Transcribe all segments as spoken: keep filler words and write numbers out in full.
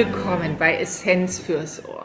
willkommen bei Essenz fürs Ohr.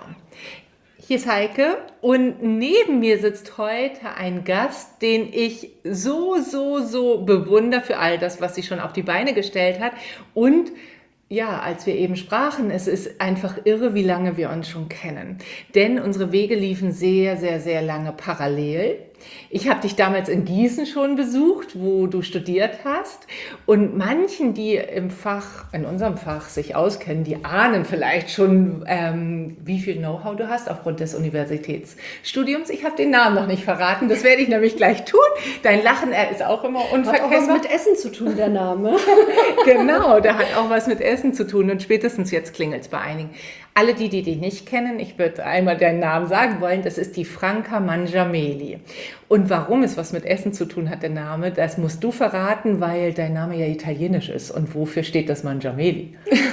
Hier ist Heike und neben mir sitzt heute ein Gast, den ich so, so, so bewundere für all das, was sie schon auf die Beine gestellt hat. Und ja, als wir eben sprachen, es ist einfach irre, wie lange wir uns schon kennen. Denn unsere Wege liefen sehr, sehr, sehr lange parallel. Ich habe dich damals in Gießen schon besucht, wo du studiert hast. Und manchen, die im Fach, in unserem Fach sich auskennen, die ahnen vielleicht schon, ähm, wie viel Know-how du hast aufgrund des Universitätsstudiums. Ich habe den Namen noch nicht verraten, das werde ich nämlich gleich tun. Dein Lachen, er ist auch immer unverkennbar. Hat auch was mit Essen zu tun, der Name. Genau, der hat auch was mit Essen zu tun und spätestens jetzt klingelt es bei einigen. Alle die, die dich nicht kennen, ich würde einmal deinen Namen sagen wollen, das ist die Franca Mangiameli. Und warum es was mit Essen zu tun hat, der Name, das musst du verraten, weil dein Name ja italienisch ist. Und wofür steht das Mangiameli?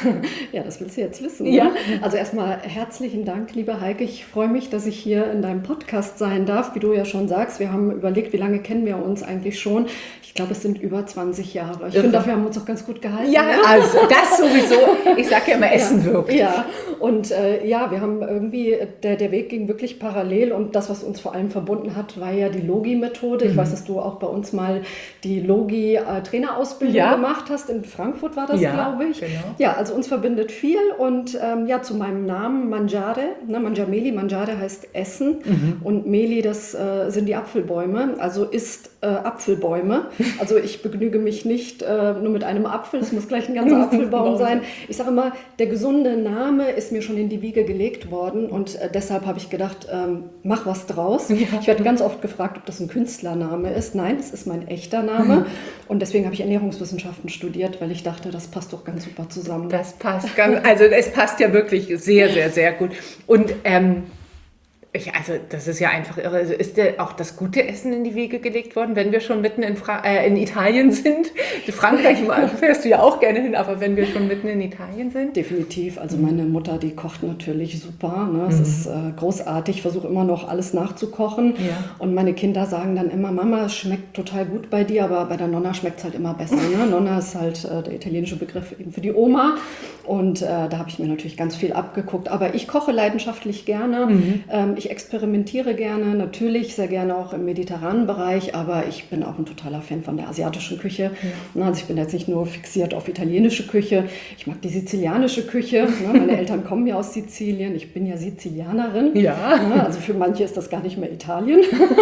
Ja, das willst du jetzt wissen. Ja. Ne? Also erstmal herzlichen Dank, liebe Heike. Ich freue mich, dass ich hier in deinem Podcast sein darf. Wie du ja schon sagst, wir haben überlegt, wie lange kennen wir uns eigentlich schon. Ich glaube, es sind über zwanzig Jahre. Ich finde, dafür haben wir uns auch ganz gut gehalten. Ja, ne? also das sowieso. Ich sage ja immer, Essen ja, wirkt. Ja, und äh, ja, wir haben irgendwie, der, der Weg ging wirklich parallel und das, was uns vor allem verbunden hat, war ja die Logi-Methode. Ich mhm. weiß, dass du auch bei uns mal die Logi-Trainerausbildung ja. gemacht hast. In Frankfurt war das, ja, glaube ich. Genau. Ja, also uns verbindet viel und ähm, ja, zu meinem Namen Mangiare, ne, Mangiameli, Mangiare heißt Essen mhm. und Meli, das äh, sind die Apfelbäume, also isst äh, Apfelbäume. Also ich begnüge mich nicht äh, nur mit einem Apfel, es muss gleich ein ganzer Apfelbaum sein. Ich sage immer, der gesunde Name ist mir schon in die Wiege gelegt worden und äh, deshalb habe ich gedacht, ähm, mach was draus. Ja. Ich werde ganz oft gefragt, ob das ein Künstlername ist. Nein, es ist mein echter Name und deswegen habe ich Ernährungswissenschaften studiert, weil ich dachte, das passt doch ganz super zusammen. Das passt ganz, also es passt ja wirklich sehr, sehr, sehr gut. Und ähm, Ich, also das ist ja einfach irre. Also ist dir auch das gute Essen in die Wiege gelegt worden, wenn wir schon mitten in, Fra- äh, in Italien sind? Frankreich fährst du ja auch gerne hin, aber wenn wir schon mitten in Italien sind? Definitiv. Also meine Mutter, die kocht natürlich super. Ne? Es mhm. ist äh, großartig. Ich versuche immer noch alles nachzukochen. Ja. Und meine Kinder sagen dann immer, Mama, es schmeckt total gut bei dir, aber bei der Nonna schmeckt es halt immer besser. Ne? Nonna ist halt äh, der italienische Begriff eben für die Oma. Und äh, da habe ich mir natürlich ganz viel abgeguckt. Aber ich koche leidenschaftlich gerne. Mhm. Ähm, ich Ich experimentiere gerne, natürlich sehr gerne auch im mediterranen Bereich, aber ich bin auch ein totaler Fan von der asiatischen Küche. Ja. Also ich bin jetzt nicht nur fixiert auf italienische Küche, ich mag die sizilianische Küche. Meine Eltern kommen ja aus Sizilien, ich bin ja Sizilianerin. Ja. Also für manche ist das gar nicht mehr Italien.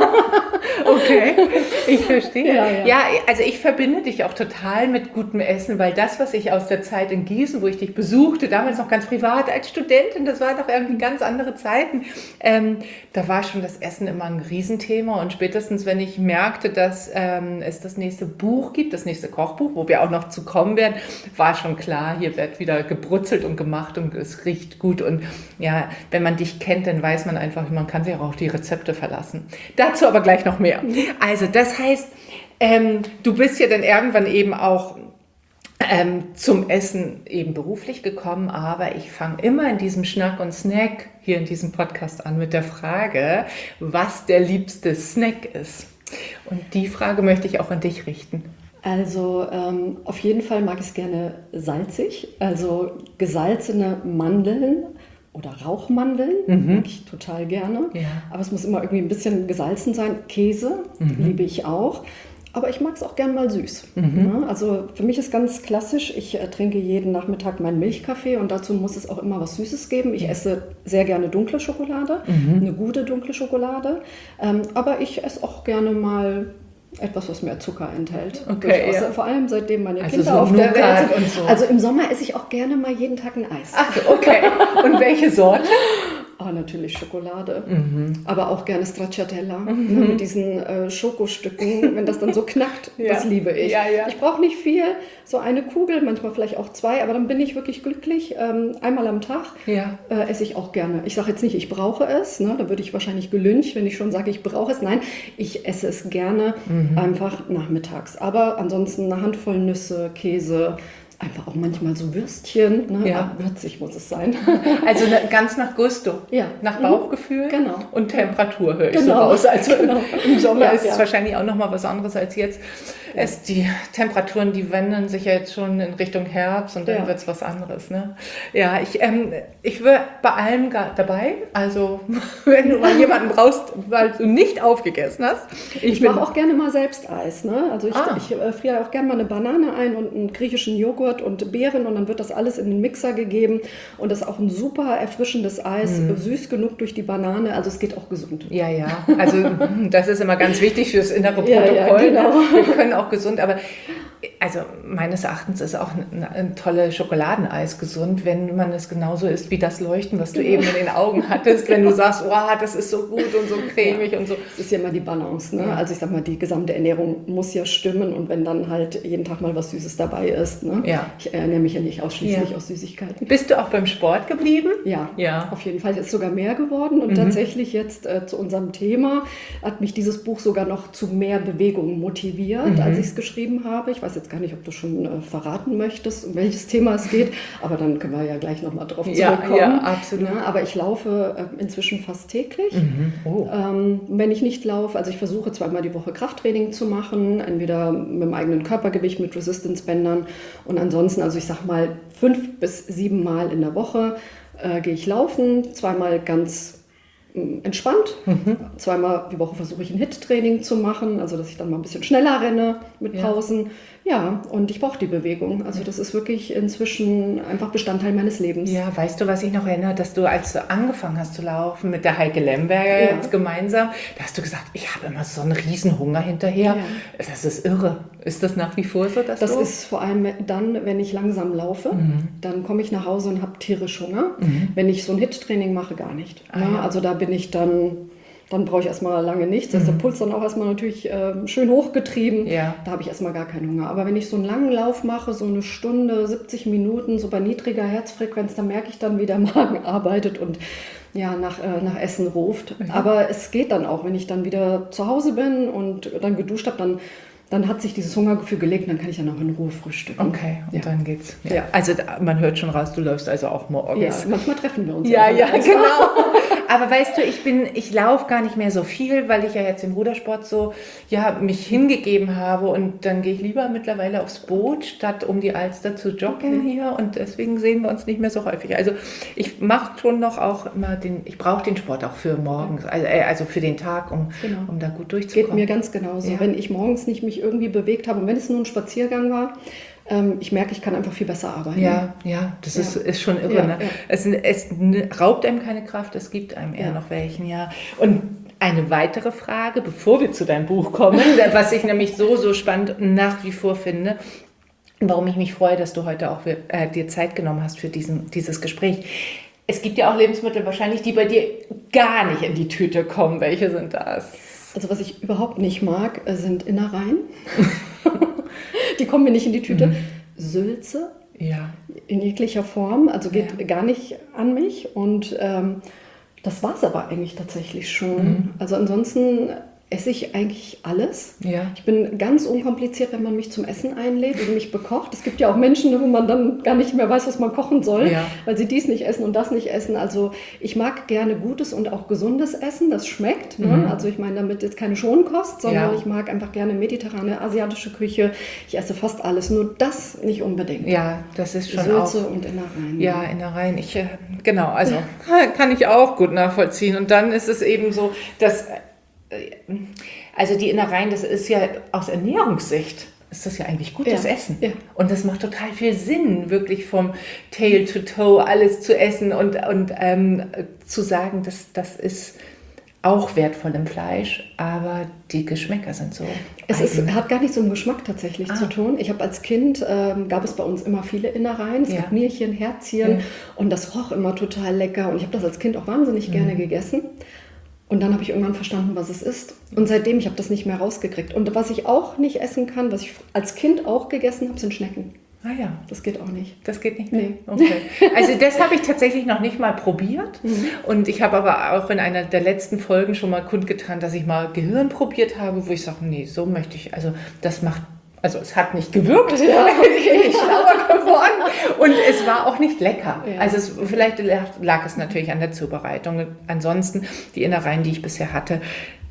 Okay, ich verstehe. Ja, ja. ja, also ich verbinde dich auch total mit gutem Essen, weil das, was ich aus der Zeit in Gießen, wo ich dich besuchte, damals noch ganz privat als Studentin, das war doch irgendwie ganz andere Zeiten, ähm, da war schon das Essen immer ein Riesenthema und spätestens, wenn ich merkte, dass ähm, es das nächste Buch gibt, das nächste Kochbuch, wo wir auch noch zu kommen werden, war schon klar, hier wird wieder gebrutzelt und gemacht und es riecht gut und ja, wenn man dich kennt, dann weiß man einfach, man kann sich auch auf die Rezepte verlassen. Dazu aber gleich noch mehr. Also das heißt, ähm, du bist ja dann irgendwann eben auch ähm, zum Essen eben beruflich gekommen, aber ich fange immer in diesem Schnack und Snack hier in diesem Podcast an mit der Frage, was der liebste Snack ist. Und die Frage möchte ich auch an dich richten. Also ähm, auf jeden Fall mag ich es gerne salzig, also gesalzene Mandeln. Oder Rauchmandeln, mhm. mag ich total gerne. Ja. Aber es muss immer irgendwie ein bisschen gesalzen sein. Käse mhm. liebe ich auch. Aber ich mag es auch gerne mal süß. Mhm. Ja, also für mich ist ganz klassisch, ich äh, trinke jeden Nachmittag meinen Milchkaffee und dazu muss es auch immer was Süßes geben. Ich ja. esse sehr gerne dunkle Schokolade, mhm. eine gute dunkle Schokolade. Ähm, aber ich esse auch gerne mal etwas, was mehr Zucker enthält. Okay, ja. Vor allem seitdem meine also Kinder so auf der Welt sind. Und so. Also im Sommer esse ich auch gerne mal jeden Tag ein Eis. Ach, okay. Und welche Sorte? Oh, natürlich Schokolade, mhm. aber auch gerne Stracciatella, mhm. ne, mit diesen äh, Schokostücken, wenn das dann so knackt, ja. das liebe ich. Ja, ja. Ich brauche nicht viel, so eine Kugel, manchmal vielleicht auch zwei, aber dann bin ich wirklich glücklich. Ähm, einmal am Tag ja. äh, esse ich auch gerne. Ich sage jetzt nicht, ich brauche es, ne, da würde ich wahrscheinlich gelyncht, wenn ich schon sage, ich brauche es. Nein, ich esse es gerne mhm. einfach nachmittags. Aber ansonsten eine Handvoll Nüsse, Käse, einfach auch manchmal so Würstchen, ne? Ja. Würzig muss es sein. Also ganz nach Gusto, ja. nach Bauchgefühl genau. und Temperatur höre ich genau. so raus. Also genau. im Sommer ja, ist ja. es wahrscheinlich auch nochmal was anderes als jetzt. Es, die Temperaturen, die wenden sich ja jetzt schon in Richtung Herbst und dann Ja. wird es was anderes. Ne? Ja, ich, ähm, ich wäre bei allem ga- dabei. Also, wenn du mal jemanden brauchst, weil du nicht aufgegessen hast. Ich mache auch gerne mal selbst Eis. Ne? Also ich, Ah. ich äh, friere auch gerne mal eine Banane ein und einen griechischen Joghurt und Beeren und dann wird das alles in den Mixer gegeben und das ist auch ein super erfrischendes Eis, Mhm. süß genug durch die Banane, also es geht auch gesund. Ja, ja. Also das ist immer ganz wichtig fürs innere Ja, Protokoll. ja, genau. Ne? Wir können auch gesund, aber also meines Erachtens ist auch ein, ein tolles Schokoladeneis gesund, wenn man es genauso isst wie das Leuchten, was du eben in den Augen hattest, wenn du sagst, wow, das ist so gut und so cremig Ja. und so. Das ist ja immer die Balance. Ne? Ja. Also ich sag mal, die gesamte Ernährung muss ja stimmen und wenn dann halt jeden Tag mal was Süßes dabei ist. Ne? Ja. Ich ernähre mich ja nicht ausschließlich Ja. aus Süßigkeiten. Bist du auch beim Sport geblieben? Ja, Ja. auf jeden Fall. Es ist sogar mehr geworden und Mhm. tatsächlich jetzt äh, zu unserem Thema hat mich dieses Buch sogar noch zu mehr Bewegung motiviert, Mhm. als ich es geschrieben habe. Ich weiß jetzt gar nicht, ob du schon äh, verraten möchtest, um welches Thema es geht, aber dann können wir ja gleich nochmal drauf Ja, zurückkommen. ja, absolut. Ja, aber ich laufe äh, inzwischen fast täglich. Mhm. Oh. Ähm, wenn ich nicht laufe, also ich versuche zweimal die Woche Krafttraining zu machen, entweder mit dem eigenen Körpergewicht, mit Resistance-Bändern und ansonsten, also ich sag mal fünf bis sieben Mal in der Woche äh, gehe ich laufen, zweimal ganz mh, entspannt, Mhm. zweimal die Woche versuche ich ein HIIT-Training zu machen, also dass ich dann mal ein bisschen schneller renne mit Ja. Pausen. Ja, und ich brauche die Bewegung. Also das ist wirklich inzwischen einfach Bestandteil meines Lebens. Ja, weißt du, was ich noch erinnere, dass du, als du angefangen hast zu laufen mit der Heike Lemberger Ja. jetzt gemeinsam, da hast du gesagt, ich habe immer so einen riesen Hunger hinterher. Ja. Das ist irre. Ist das nach wie vor so, dass Das du... ist vor allem dann, wenn ich langsam laufe, Mhm. dann komme ich nach Hause und habe tierisch Hunger. Wenn ich so ein HIIT-Training mache, gar nicht. Ah, Ne? ja. Also da bin ich dann, dann brauche ich erstmal lange nichts. Da ist der Puls dann auch erstmal natürlich ähm, schön hochgetrieben. Ja. Da habe ich erstmal gar keinen Hunger. Aber wenn ich so einen langen Lauf mache, so eine Stunde, siebzig Minuten, so bei niedriger Herzfrequenz, dann merke ich dann, wie der Magen arbeitet und ja, nach, äh, nach Essen ruft. Aber es geht dann auch, wenn ich dann wieder zu Hause bin und dann geduscht habe, dann dann hat sich dieses Hungergefühl gelegt und dann kann ich dann auch in Ruhe frühstücken. Okay, und Ja. dann geht's. Ja. Ja. Also da- man hört schon raus, du läufst also auch Ja, morgens. manchmal treffen wir uns. Ja, auch. ja, genau. Aber weißt du, ich bin, ich laufe gar nicht mehr so viel, weil ich ja jetzt im Rudersport so, ja, mich hingegeben habe und dann gehe ich lieber mittlerweile aufs Boot, statt um die Alster zu joggen hier und deswegen sehen wir uns nicht mehr so häufig. Also ich mache schon noch auch immer den, ich brauche den Sport auch für morgens, also, äh, also für den Tag, um, Genau. um da gut Geht durchzukommen. mir ganz genauso. Ja. Wenn ich morgens nicht mich irgendwie bewegt habe und wenn es nur ein Spaziergang war, ähm, ich merke, ich kann einfach viel besser arbeiten. Ja, ja, das Ja. Ist, ist schon irre. Ja, ne? ja. Es, es raubt einem keine Kraft, es gibt einem eher Ja. noch welchen, ja. Und eine weitere Frage, bevor wir zu deinem Buch kommen, was ich nämlich so, so spannend nach wie vor finde, warum ich mich freue, dass du heute auch äh, dir Zeit genommen hast für diesen, dieses Gespräch. Es gibt ja auch Lebensmittel wahrscheinlich, die bei dir gar nicht in die Tüte kommen. Welche sind das? Also was ich überhaupt nicht mag, äh, sind Innereien. Die kommen mir nicht in die Tüte. Mhm. Sülze Ja. in jeglicher Form, also geht Ja. gar nicht an mich. Und ähm, das war es aber eigentlich tatsächlich schon. Mhm. Also ansonsten esse ich eigentlich alles. Ja. Ich bin ganz unkompliziert, wenn man mich zum Essen einlädt und mich bekocht. Es gibt ja auch Menschen, wo man dann gar nicht mehr weiß, was man kochen soll, Ja. weil sie dies nicht essen und das nicht essen. Also ich mag gerne gutes und auch gesundes Essen, das schmeckt. Ne? Mhm. Also ich meine damit jetzt keine Schonkost, sondern Ja. ich mag einfach gerne mediterrane, asiatische Küche. Ich esse fast alles, nur das nicht unbedingt. Ja, das ist schon Sülze auch... und Innereien. Ja, Innereien. Ich, äh, genau, also kann ich auch gut nachvollziehen. Und dann ist es eben so, dass, äh, also die Innereien, das ist ja aus Ernährungssicht, ist das ja eigentlich gutes Ja, Essen. ja. Und das macht total viel Sinn, wirklich vom Tail to Toe alles zu essen und, und ähm, zu sagen, dass das ist auch wertvoll im Fleisch, aber die Geschmäcker sind so. Es ist, eigen. hat gar nichts mit dem Geschmack tatsächlich Ah. zu tun. Ich habe als Kind, ähm, gab es bei uns immer viele Innereien. Es Ja. gab Nierchen, Herzchen Ja. und das roch immer total lecker. Und ich habe das als Kind auch wahnsinnig Mhm. gerne gegessen. Und dann habe ich irgendwann verstanden, was es ist. Und seitdem, ich habe das nicht mehr rausgekriegt. Und was ich auch nicht essen kann, was ich als Kind auch gegessen habe, sind Schnecken. Ah ja. Das geht auch nicht. Das geht nicht mehr? Nee. Okay. Also das habe ich tatsächlich noch nicht mal probiert. Und ich habe aber auch in einer der letzten Folgen schon mal kundgetan, dass ich mal Gehirn probiert habe, wo ich sage, nee, so möchte ich, also das macht, also es hat nicht gewirkt, Ja, ich bin nicht schlauer geworden und es war auch nicht lecker. Ja. Also es, vielleicht lag, lag es natürlich an der Zubereitung. Ansonsten, die Innereien, die ich bisher hatte,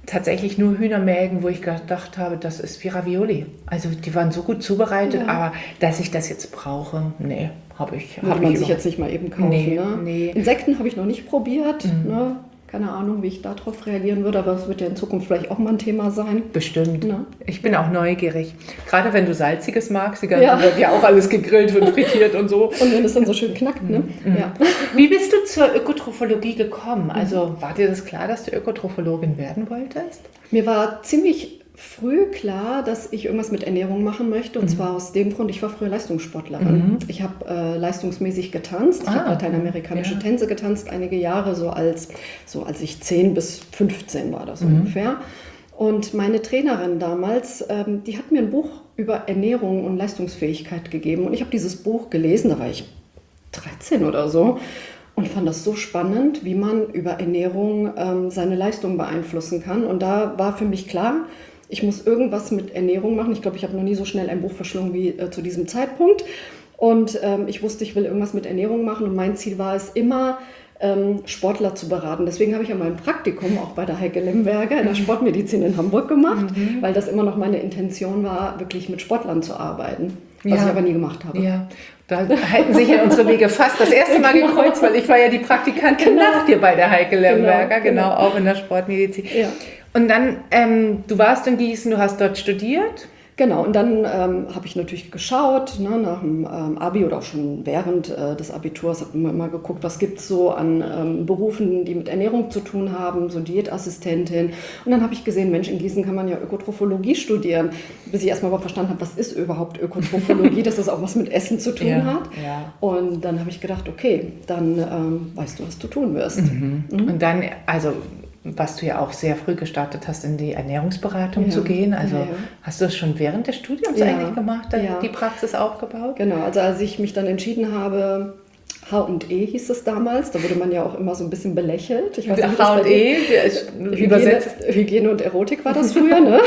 tatsächlich nur Hühnermägen, wo ich gedacht habe, das ist wie Ravioli. Also die waren so gut zubereitet, ja. aber dass ich das jetzt brauche, nee, habe ich. Würde hab man ich sich jetzt nicht mal eben kaufen. Nee, ne? nee. Insekten habe ich noch nicht probiert. Mhm. Ne? Keine Ahnung, wie ich darauf reagieren würde, aber es wird ja in Zukunft vielleicht auch mal ein Thema sein. Bestimmt. Ne? Ich bin auch neugierig. Gerade wenn du Salziges magst, die ganze Ja. wird ja auch alles gegrillt und frittiert und so. Und wenn es dann so schön knackt, ne? Mhm. Ja. Wie bist du zur Ökotrophologie gekommen? Also war dir das klar, dass du Ökotrophologin werden wolltest? Mir war ziemlich früh klar, dass ich irgendwas mit Ernährung machen möchte. Und mhm. zwar aus dem Grund, ich war früher Leistungssportlerin. Mhm. Ich habe äh, leistungsmäßig getanzt. Ich ah, habe lateinamerikanische ja. Tänze getanzt, einige Jahre, so als, so als ich zehn bis fünfzehn war das mhm. ungefähr. Und meine Trainerin damals, ähm, die hat mir ein Buch über Ernährung und Leistungsfähigkeit gegeben. Und ich habe dieses Buch gelesen, da war ich dreizehn oder so. Und fand das so spannend, wie man über Ernährung ähm, seine Leistung beeinflussen kann. Und da war für mich klar, ich muss irgendwas mit Ernährung machen. Ich glaube, ich habe noch nie so schnell ein Buch verschlungen wie äh, zu diesem Zeitpunkt. Und ähm, ich wusste, ich will irgendwas mit Ernährung machen. Und mein Ziel war es immer, ähm, Sportler zu beraten. Deswegen habe ich ja mein Praktikum auch bei der Heike Lemberger in der Sportmedizin in Hamburg gemacht, mhm. weil das immer noch meine Intention war, wirklich mit Sportlern zu arbeiten. Was ja. ich aber nie gemacht habe. Ja. Da halten sich ja unsere Wege fast das erste Mal gekreuzt, weil ich war ja die Praktikantin genau. nach dir bei der Heike Lemberger, genau, genau, auch in der Sportmedizin. Ja. Und dann, ähm, du warst in Gießen, du hast dort studiert. Genau, und dann ähm, habe ich natürlich geschaut, ne, nach dem ähm, Abi oder auch schon während äh, des Abiturs, habe immer, immer geguckt, was gibt es so an ähm, Berufen, die mit Ernährung zu tun haben, so Diätassistentin. Und dann habe ich gesehen, Mensch, in Gießen kann man ja Ökotrophologie studieren, bis ich erstmal aber verstanden habe, was ist überhaupt Ökotrophologie, dass das auch was mit Essen zu tun ja, hat. Ja. Und dann habe ich gedacht, okay, dann ähm, weißt du, was du tun wirst. Mhm. Mhm. Und dann, also... was du ja auch sehr früh gestartet hast, in die Ernährungsberatung ja. zu gehen. Also ja, ja. hast du das schon während des Studiums ja. eigentlich gemacht, ja. die Praxis aufgebaut? Genau, also als ich mich dann entschieden habe, H und E hieß es damals, da wurde man ja auch immer so ein bisschen belächelt. Ich weiß nicht, H und E, Hygiene, Hygiene und Erotik war das früher, ne?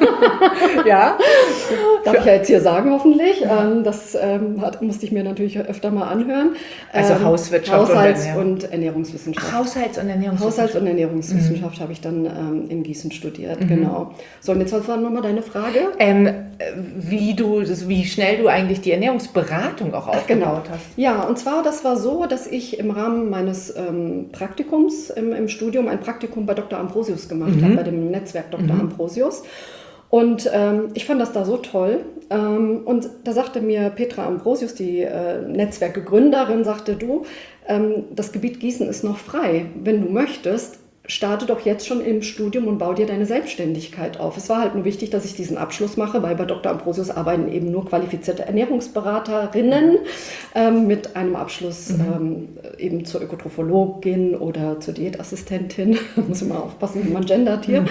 Ja. Darf ich ja jetzt hier sagen, hoffentlich. Ja. Das ähm, hat, musste ich mir natürlich öfter mal anhören. Also ähm, Hauswirtschaft Haushalts- und, und Ernährungswissenschaft. Ach, Haushalts- und Ernährungswissenschaft. Haushalts- und Ernährungswissenschaft mhm. habe ich dann ähm, in Gießen studiert, mhm. genau. So, und jetzt war nochmal deine Frage. Ähm, wie, du, wie schnell du eigentlich die Ernährungsberatung auch aufgebaut genau. hast. Ja, und zwar, das war so, dass ich im Rahmen meines ähm, Praktikums im, im Studium ein Praktikum bei Doktor Ambrosius gemacht mhm. habe, bei dem Netzwerk Doktor Mhm. Ambrosius. Und ähm, ich fand das da so toll. Ähm, und da sagte mir Petra Ambrosius, die äh, Netzwerkgründerin, sagte, du, ähm, das Gebiet Gießen ist noch frei. Wenn du möchtest, starte doch jetzt schon im Studium und bau dir deine Selbstständigkeit auf. Es war halt nur wichtig, dass ich diesen Abschluss mache, weil bei Doktor Ambrosius arbeiten eben nur qualifizierte Ernährungsberaterinnen ähm, mit einem Abschluss mhm. ähm, eben zur Ökotrophologin oder zur Diätassistentin. Da muss man aufpassen, wie man gendert hier. Mhm.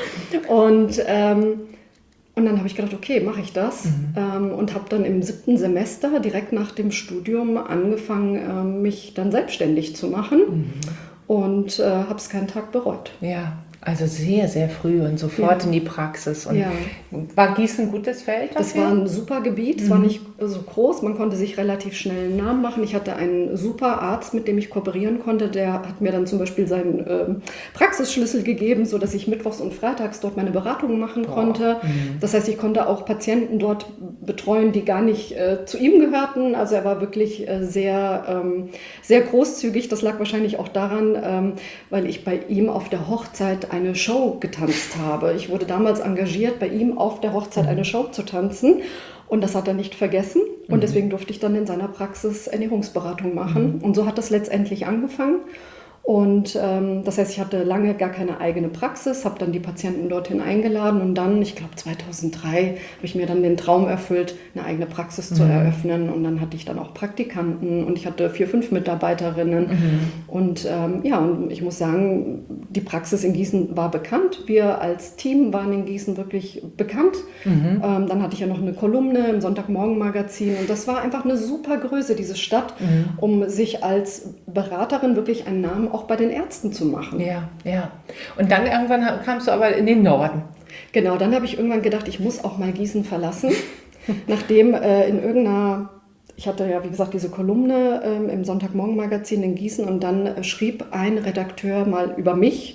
Und ähm, Und dann habe ich gedacht, okay, mache ich das. Mhm. Ähm, und habe dann im siebten Semester direkt nach dem Studium angefangen, ähm, mich dann selbstständig zu machen. Mhm. Und äh, habe es keinen Tag bereut. Ja, also sehr, sehr früh und sofort ja. in die Praxis. Und ja. war Gießen ein gutes Feld dafür? Das war ein super Gebiet, es mhm. war nicht so groß, man konnte sich relativ schnell einen Namen machen. Ich hatte einen super Arzt, mit dem ich kooperieren konnte, der hat mir dann zum Beispiel seinen äh, Praxisschlüssel gegeben, sodass ich mittwochs und freitags dort meine Beratungen machen Boah. konnte. Mhm. Das heißt, ich konnte auch Patienten dort betreuen, die gar nicht äh, zu ihm gehörten. Also er war wirklich äh, sehr, ähm, sehr großzügig. Das lag wahrscheinlich auch daran, ähm, weil ich bei ihm auf der Hochzeit eine Show getanzt habe. Ich wurde damals engagiert, bei ihm auf der Hochzeit eine Show zu tanzen und das hat er nicht vergessen und deswegen durfte ich dann in seiner Praxis Ernährungsberatung machen und so hat das letztendlich angefangen. Und ähm, das heißt, ich hatte lange gar keine eigene Praxis, habe dann die Patienten dorthin eingeladen und dann, ich glaube zweitausenddrei, habe ich mir dann den Traum erfüllt, eine eigene Praxis mhm. zu eröffnen. Und dann hatte ich dann auch Praktikanten und ich hatte vier, fünf Mitarbeiterinnen. Mhm. Und ähm, ja, und ich muss sagen, die Praxis in Gießen war bekannt. Wir als Team waren in Gießen wirklich bekannt. Mhm. Ähm, dann hatte ich ja noch eine Kolumne im Sonntagmorgen-Magazin und das war einfach eine super Größe, diese Stadt, mhm. um sich als Beraterin wirklich einen Namen auch bei den Ärzten zu machen. Ja, ja. Und dann irgendwann kamst du aber in den Norden. Genau, dann habe ich irgendwann gedacht, ich muss auch mal Gießen verlassen. Nachdem äh, in irgendeiner, ich hatte ja wie gesagt diese Kolumne äh, im Sonntagmorgen-Magazin in Gießen und dann äh, schrieb ein Redakteur mal über mich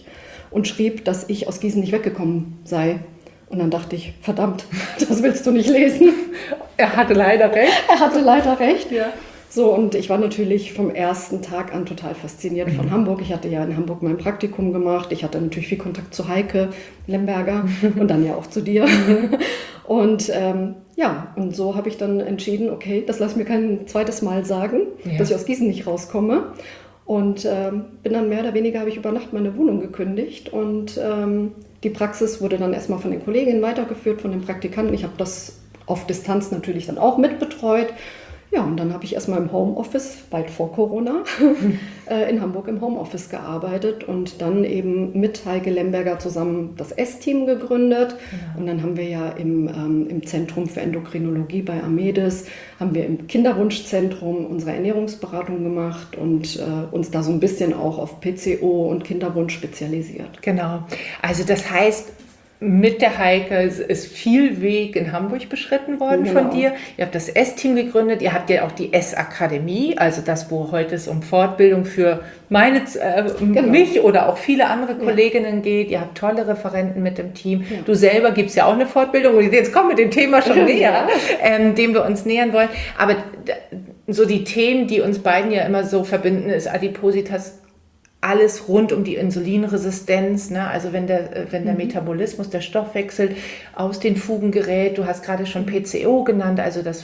und schrieb, dass ich aus Gießen nicht weggekommen sei. Und dann dachte ich, verdammt, das willst du nicht lesen. Er hatte leider recht. Er hatte leider recht. Ja. So, und ich war natürlich vom ersten Tag an total fasziniert mhm. von Hamburg. Ich hatte ja in Hamburg mein Praktikum gemacht. Ich hatte natürlich viel Kontakt zu Heike Lemberger und dann ja auch zu dir. Und ähm, ja, und so habe ich dann entschieden, okay, das lasse ich mir kein zweites Mal sagen, ja. dass ich aus Gießen nicht rauskomme. Und ähm, bin dann mehr oder weniger, habe ich über Nacht meine Wohnung gekündigt. Und ähm, die Praxis wurde dann erstmal von den Kolleginnen weitergeführt, von den Praktikanten. Ich habe das auf Distanz natürlich dann auch mitbetreut. Ja, und dann habe ich erstmal im Homeoffice, weit vor Corona, in Hamburg im Homeoffice gearbeitet und dann eben mit Heike Lemberger zusammen das S-Team gegründet. Ja. Und dann haben wir ja im, ähm, im Zentrum für Endokrinologie bei Amedes, haben wir im Kinderwunschzentrum unsere Ernährungsberatung gemacht und äh, uns da so ein bisschen auch auf P C O und Kinderwunsch spezialisiert. Genau, also das heißt, mit der Heike ist viel Weg in Hamburg beschritten worden genau. von dir. Ihr habt das S-Team gegründet, ihr habt ja auch die S-Akademie, also das, wo heute es um Fortbildung für meine, äh, genau. mich oder auch viele andere Kolleginnen ja. geht. Ihr habt tolle Referenten mit dem Team. Ja. Du selber gibst ja auch eine Fortbildung und jetzt kommen wir dem Thema schon näher, ähm, dem wir uns nähern wollen. Aber so die Themen, die uns beiden ja immer so verbinden, ist Adipositas, alles rund um die Insulinresistenz, ne? Also wenn der, wenn der mhm. Metabolismus, der Stoffwechsel aus den Fugen gerät, du hast gerade schon P C O genannt, also das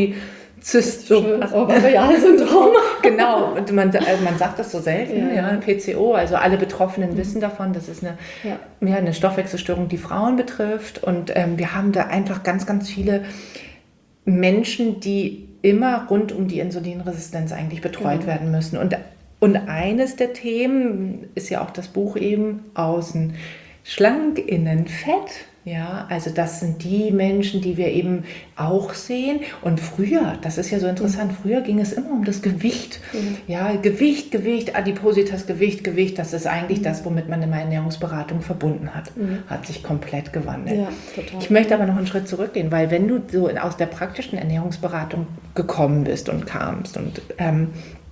Polyzyst-Ovarialsyndrom. Genau, und man, man sagt das so selten, ja. ja, P C O, also alle Betroffenen mhm. wissen davon, das ist eine, ja. Ja, eine Stoffwechselstörung, die Frauen betrifft und ähm, wir haben da einfach ganz, ganz viele Menschen, die immer rund um die Insulinresistenz eigentlich betreut ja. werden müssen und Und eines der Themen ist ja auch das Buch eben außen schlank, innen fett. Ja, also das sind die Menschen, die wir eben auch sehen. Und früher, das ist ja so interessant, früher ging es immer um das Gewicht. Mhm. Ja, Gewicht, Gewicht, Adipositas, Gewicht, Gewicht. Das ist eigentlich mhm. das, womit man immer Ernährungsberatung verbunden hat. Mhm. Hat sich komplett gewandelt. Ja, total. Ich möchte aber noch einen Schritt zurückgehen, weil wenn du so aus der praktischen Ernährungsberatung gekommen bist und kamst und ähm,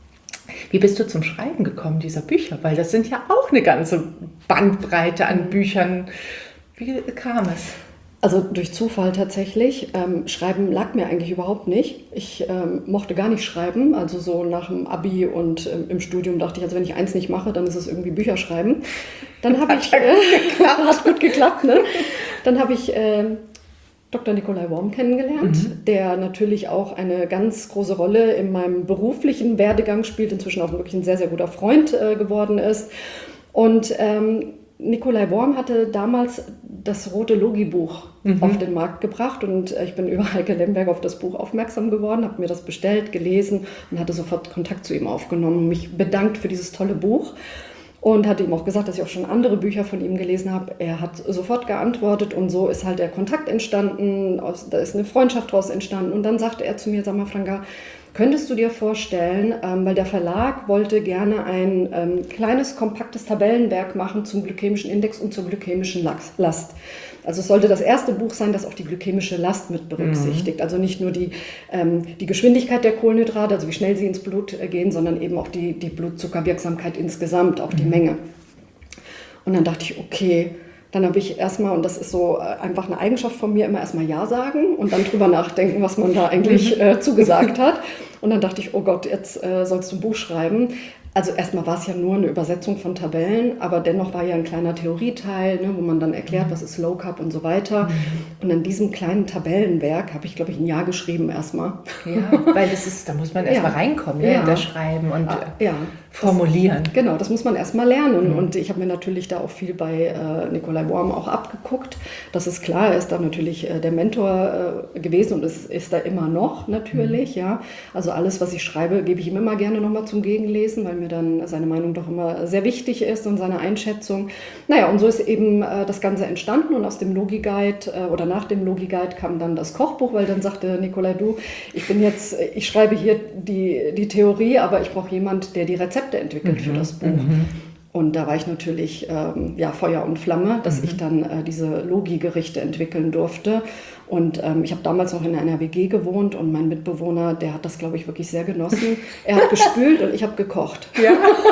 wie bist du zum Schreiben gekommen dieser Bücher? Weil das sind ja auch eine ganze Bandbreite an Büchern. Wie kam es? Also durch Zufall tatsächlich. Ähm, Schreiben lag mir eigentlich überhaupt nicht. Ich ähm, mochte gar nicht schreiben. Also so nach dem Abi und ähm, im Studium dachte ich, also wenn ich eins nicht mache, dann ist es irgendwie Bücher schreiben. Dann habe ich... Äh, hat gut geklappt, ne? Dann habe ich... Äh, Doktor Nikolai Worm kennengelernt, mhm. der natürlich auch eine ganz große Rolle in meinem beruflichen Werdegang spielt, inzwischen auch wirklich ein sehr, sehr guter Freund äh, geworden ist. Und ähm, Nikolai Worm hatte damals das rote Logi-Buch mhm. auf den Markt gebracht und äh, ich bin über Heike Lemberger auf das Buch aufmerksam geworden, habe mir das bestellt, gelesen und hatte sofort Kontakt zu ihm aufgenommen und mich bedankt für dieses tolle Buch. Und hatte ihm auch gesagt, dass ich auch schon andere Bücher von ihm gelesen habe. Er hat sofort geantwortet und so ist halt der Kontakt entstanden, da ist eine Freundschaft daraus entstanden. Und dann sagte er zu mir, sag mal Franka, könntest du dir vorstellen, ähm, weil der Verlag wollte gerne ein ähm, kleines, kompaktes Tabellenwerk machen zum glykämischen Index und zur glykämischen Last. Also es sollte das erste Buch sein, das auch die glykämische Last mit berücksichtigt. Mhm. Also nicht nur die, ähm, die Geschwindigkeit der Kohlenhydrate, also wie schnell sie ins Blut äh, gehen, sondern eben auch die, die Blutzuckerwirksamkeit insgesamt, auch die mhm. Menge. Und dann dachte ich, okay, dann habe ich erstmal, und das ist so einfach eine Eigenschaft von mir, immer erstmal Ja sagen und dann drüber nachdenken, was man da eigentlich äh, zugesagt hat. Und dann dachte ich, oh Gott, jetzt äh, sollst du ein Buch schreiben. Also erstmal war es ja nur eine Übersetzung von Tabellen, aber dennoch war ja ein kleiner Theorieteil, ne, wo man dann erklärt, was ist Low Carb und so weiter. Mhm. Und an diesem kleinen Tabellenwerk habe ich, glaube ich, ein Jahr geschrieben erstmal. Ja, weil das ist, da muss man erstmal ja. reinkommen, ne, ja. in das Schreiben und ah, ja. formulieren. Das, genau, das muss man erstmal lernen. Mhm. Und ich habe mir natürlich da auch viel bei äh, Nikolai Worm auch abgeguckt. Das ist klar, er ist da natürlich äh, der Mentor äh, gewesen und ist, ist da immer noch natürlich. Mhm. Ja. Also alles, was ich schreibe, gebe ich ihm immer gerne nochmal zum Gegenlesen, weil mir dann seine Meinung doch immer sehr wichtig ist und seine Einschätzung. Naja, und so ist eben äh, das Ganze entstanden und aus dem Logi-Guide äh, oder nach dem Logi-Guide kam dann das Kochbuch, weil dann sagte Nikolai, du, ich bin jetzt, ich schreibe hier die, die Theorie, aber ich brauche jemand, der die Rezepte entwickelt mhm. für das Buch. Mhm. Und da war ich natürlich ähm, ja, Feuer und Flamme, dass mhm. ich dann äh, diese Logi-Gerichte entwickeln durfte. Und ähm, ich habe damals noch in einer W G gewohnt und mein Mitbewohner, der hat das, glaube ich, wirklich sehr genossen. Er hat gespült und ich habe gekocht. Ja.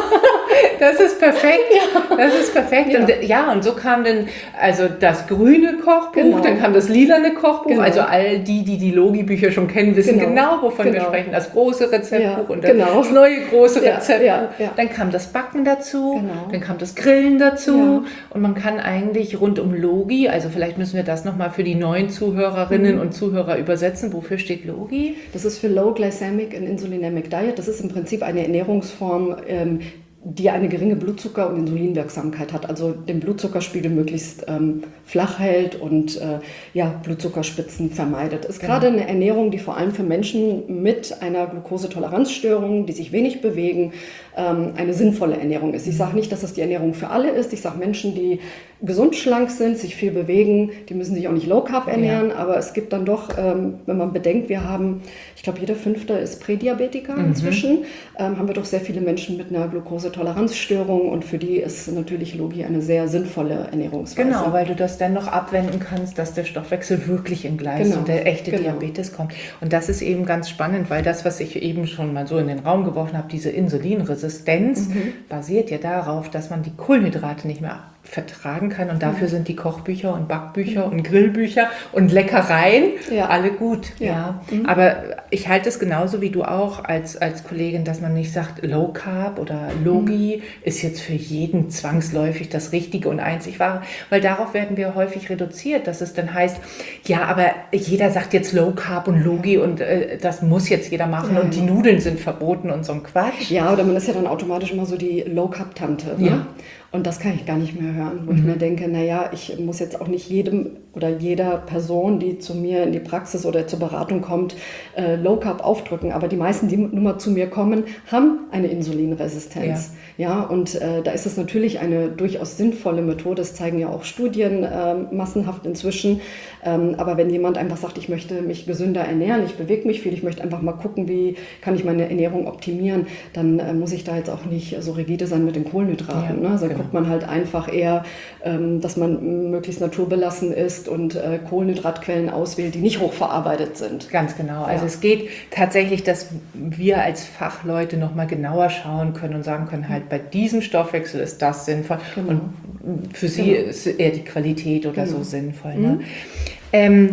Das ist perfekt. Das ist perfekt. Ja. Und ja, und so kam dann also das grüne Kochbuch, Genau. dann kam das lilane Kochbuch. Genau. Also all die, die die Logi-Bücher schon kennen, wissen genau, Genau. wovon Genau. wir sprechen. Das große Rezeptbuch Ja, und das genau. neue große Ja, Rezeptbuch. ja, ja. Dann kam das Backen dazu, Genau. dann kam das Grillen dazu. Ja. Und man kann eigentlich rund um Logi, also vielleicht müssen wir das nochmal für die neuen Zuhörerinnen Mhm. und Zuhörer übersetzen. Wofür steht Logi? Das ist für Low Glycemic and Insulinemic Diet. Das ist im Prinzip eine Ernährungsform, ähm, die eine geringe Blutzucker- und Insulinwirksamkeit hat, also den Blutzuckerspiegel möglichst ähm, flach hält und äh, ja, Blutzuckerspitzen vermeidet. Ist Genau. gerade eine Ernährung, die vor allem für Menschen mit einer Glukosetoleranzstörung, die sich wenig bewegen, ähm, eine sinnvolle Ernährung ist. Ich sage nicht, dass das die Ernährung für alle ist. Ich sage Menschen, die gesund schlank sind, sich viel bewegen, die müssen sich auch nicht Low Carb ernähren, ja. aber es gibt dann doch, ähm, wenn man bedenkt, wir haben, ich glaube, jeder Fünfte ist Prädiabetiker mhm. inzwischen, ähm, haben wir doch sehr viele Menschen mit einer Glukosetoleranzstörung und für die ist natürlich Logi eine sehr sinnvolle Ernährungsweise. Genau, weil du das dann noch abwenden kannst, dass der Stoffwechsel wirklich in Gleis genau. und der echte genau. Diabetes kommt. Und das ist eben ganz spannend, weil das, was ich eben schon mal so in den Raum geworfen habe, diese Insulinresistenz, mhm. basiert ja darauf, dass man die Kohlenhydrate nicht mehr vertragen kann und dafür ja. sind die Kochbücher und Backbücher mhm. und Grillbücher und Leckereien ja. alle gut. Ja. ja. Mhm. Aber ich halte es genauso wie du auch als, als Kollegin, dass man nicht sagt, Low Carb oder Logi mhm. ist jetzt für jeden zwangsläufig das Richtige und einzig wahre, weil darauf werden wir häufig reduziert, dass es dann heißt, ja, aber jeder sagt jetzt Low Carb und Logi und äh, das muss jetzt jeder machen ja. und die Nudeln sind verboten und so ein Quatsch. Ja, oder man ist ja dann automatisch immer so die Low Carb Tante. Ne? Ja. Und das kann ich gar nicht mehr hören, wo mhm. ich mir denke, naja, ich muss jetzt auch nicht jedem oder jeder Person, die zu mir in die Praxis oder zur Beratung kommt, äh, Low Carb aufdrücken. Aber die meisten, die nun mal zu mir kommen, haben eine Insulinresistenz. Ja, ja und äh, da ist es natürlich eine durchaus sinnvolle Methode. Das zeigen ja auch Studien äh, massenhaft inzwischen. Ähm, aber wenn jemand einfach sagt, ich möchte mich gesünder ernähren, ich bewege mich viel, ich möchte einfach mal gucken, wie kann ich meine Ernährung optimieren, dann äh, muss ich da jetzt auch nicht so rigide sein mit den Kohlenhydraten. Ja, ne? Also genau. guckt man halt einfach eher, ähm, dass man möglichst naturbelassen ist und äh, Kohlenhydratquellen auswählt, die nicht hochverarbeitet sind. Ganz genau. Also ja. es geht tatsächlich, dass wir als Fachleute nochmal genauer schauen können und sagen können, halt bei diesem Stoffwechsel ist das sinnvoll genau. und für Sie genau. ist eher die Qualität oder genau. so sinnvoll. Ne? Mhm. Ähm,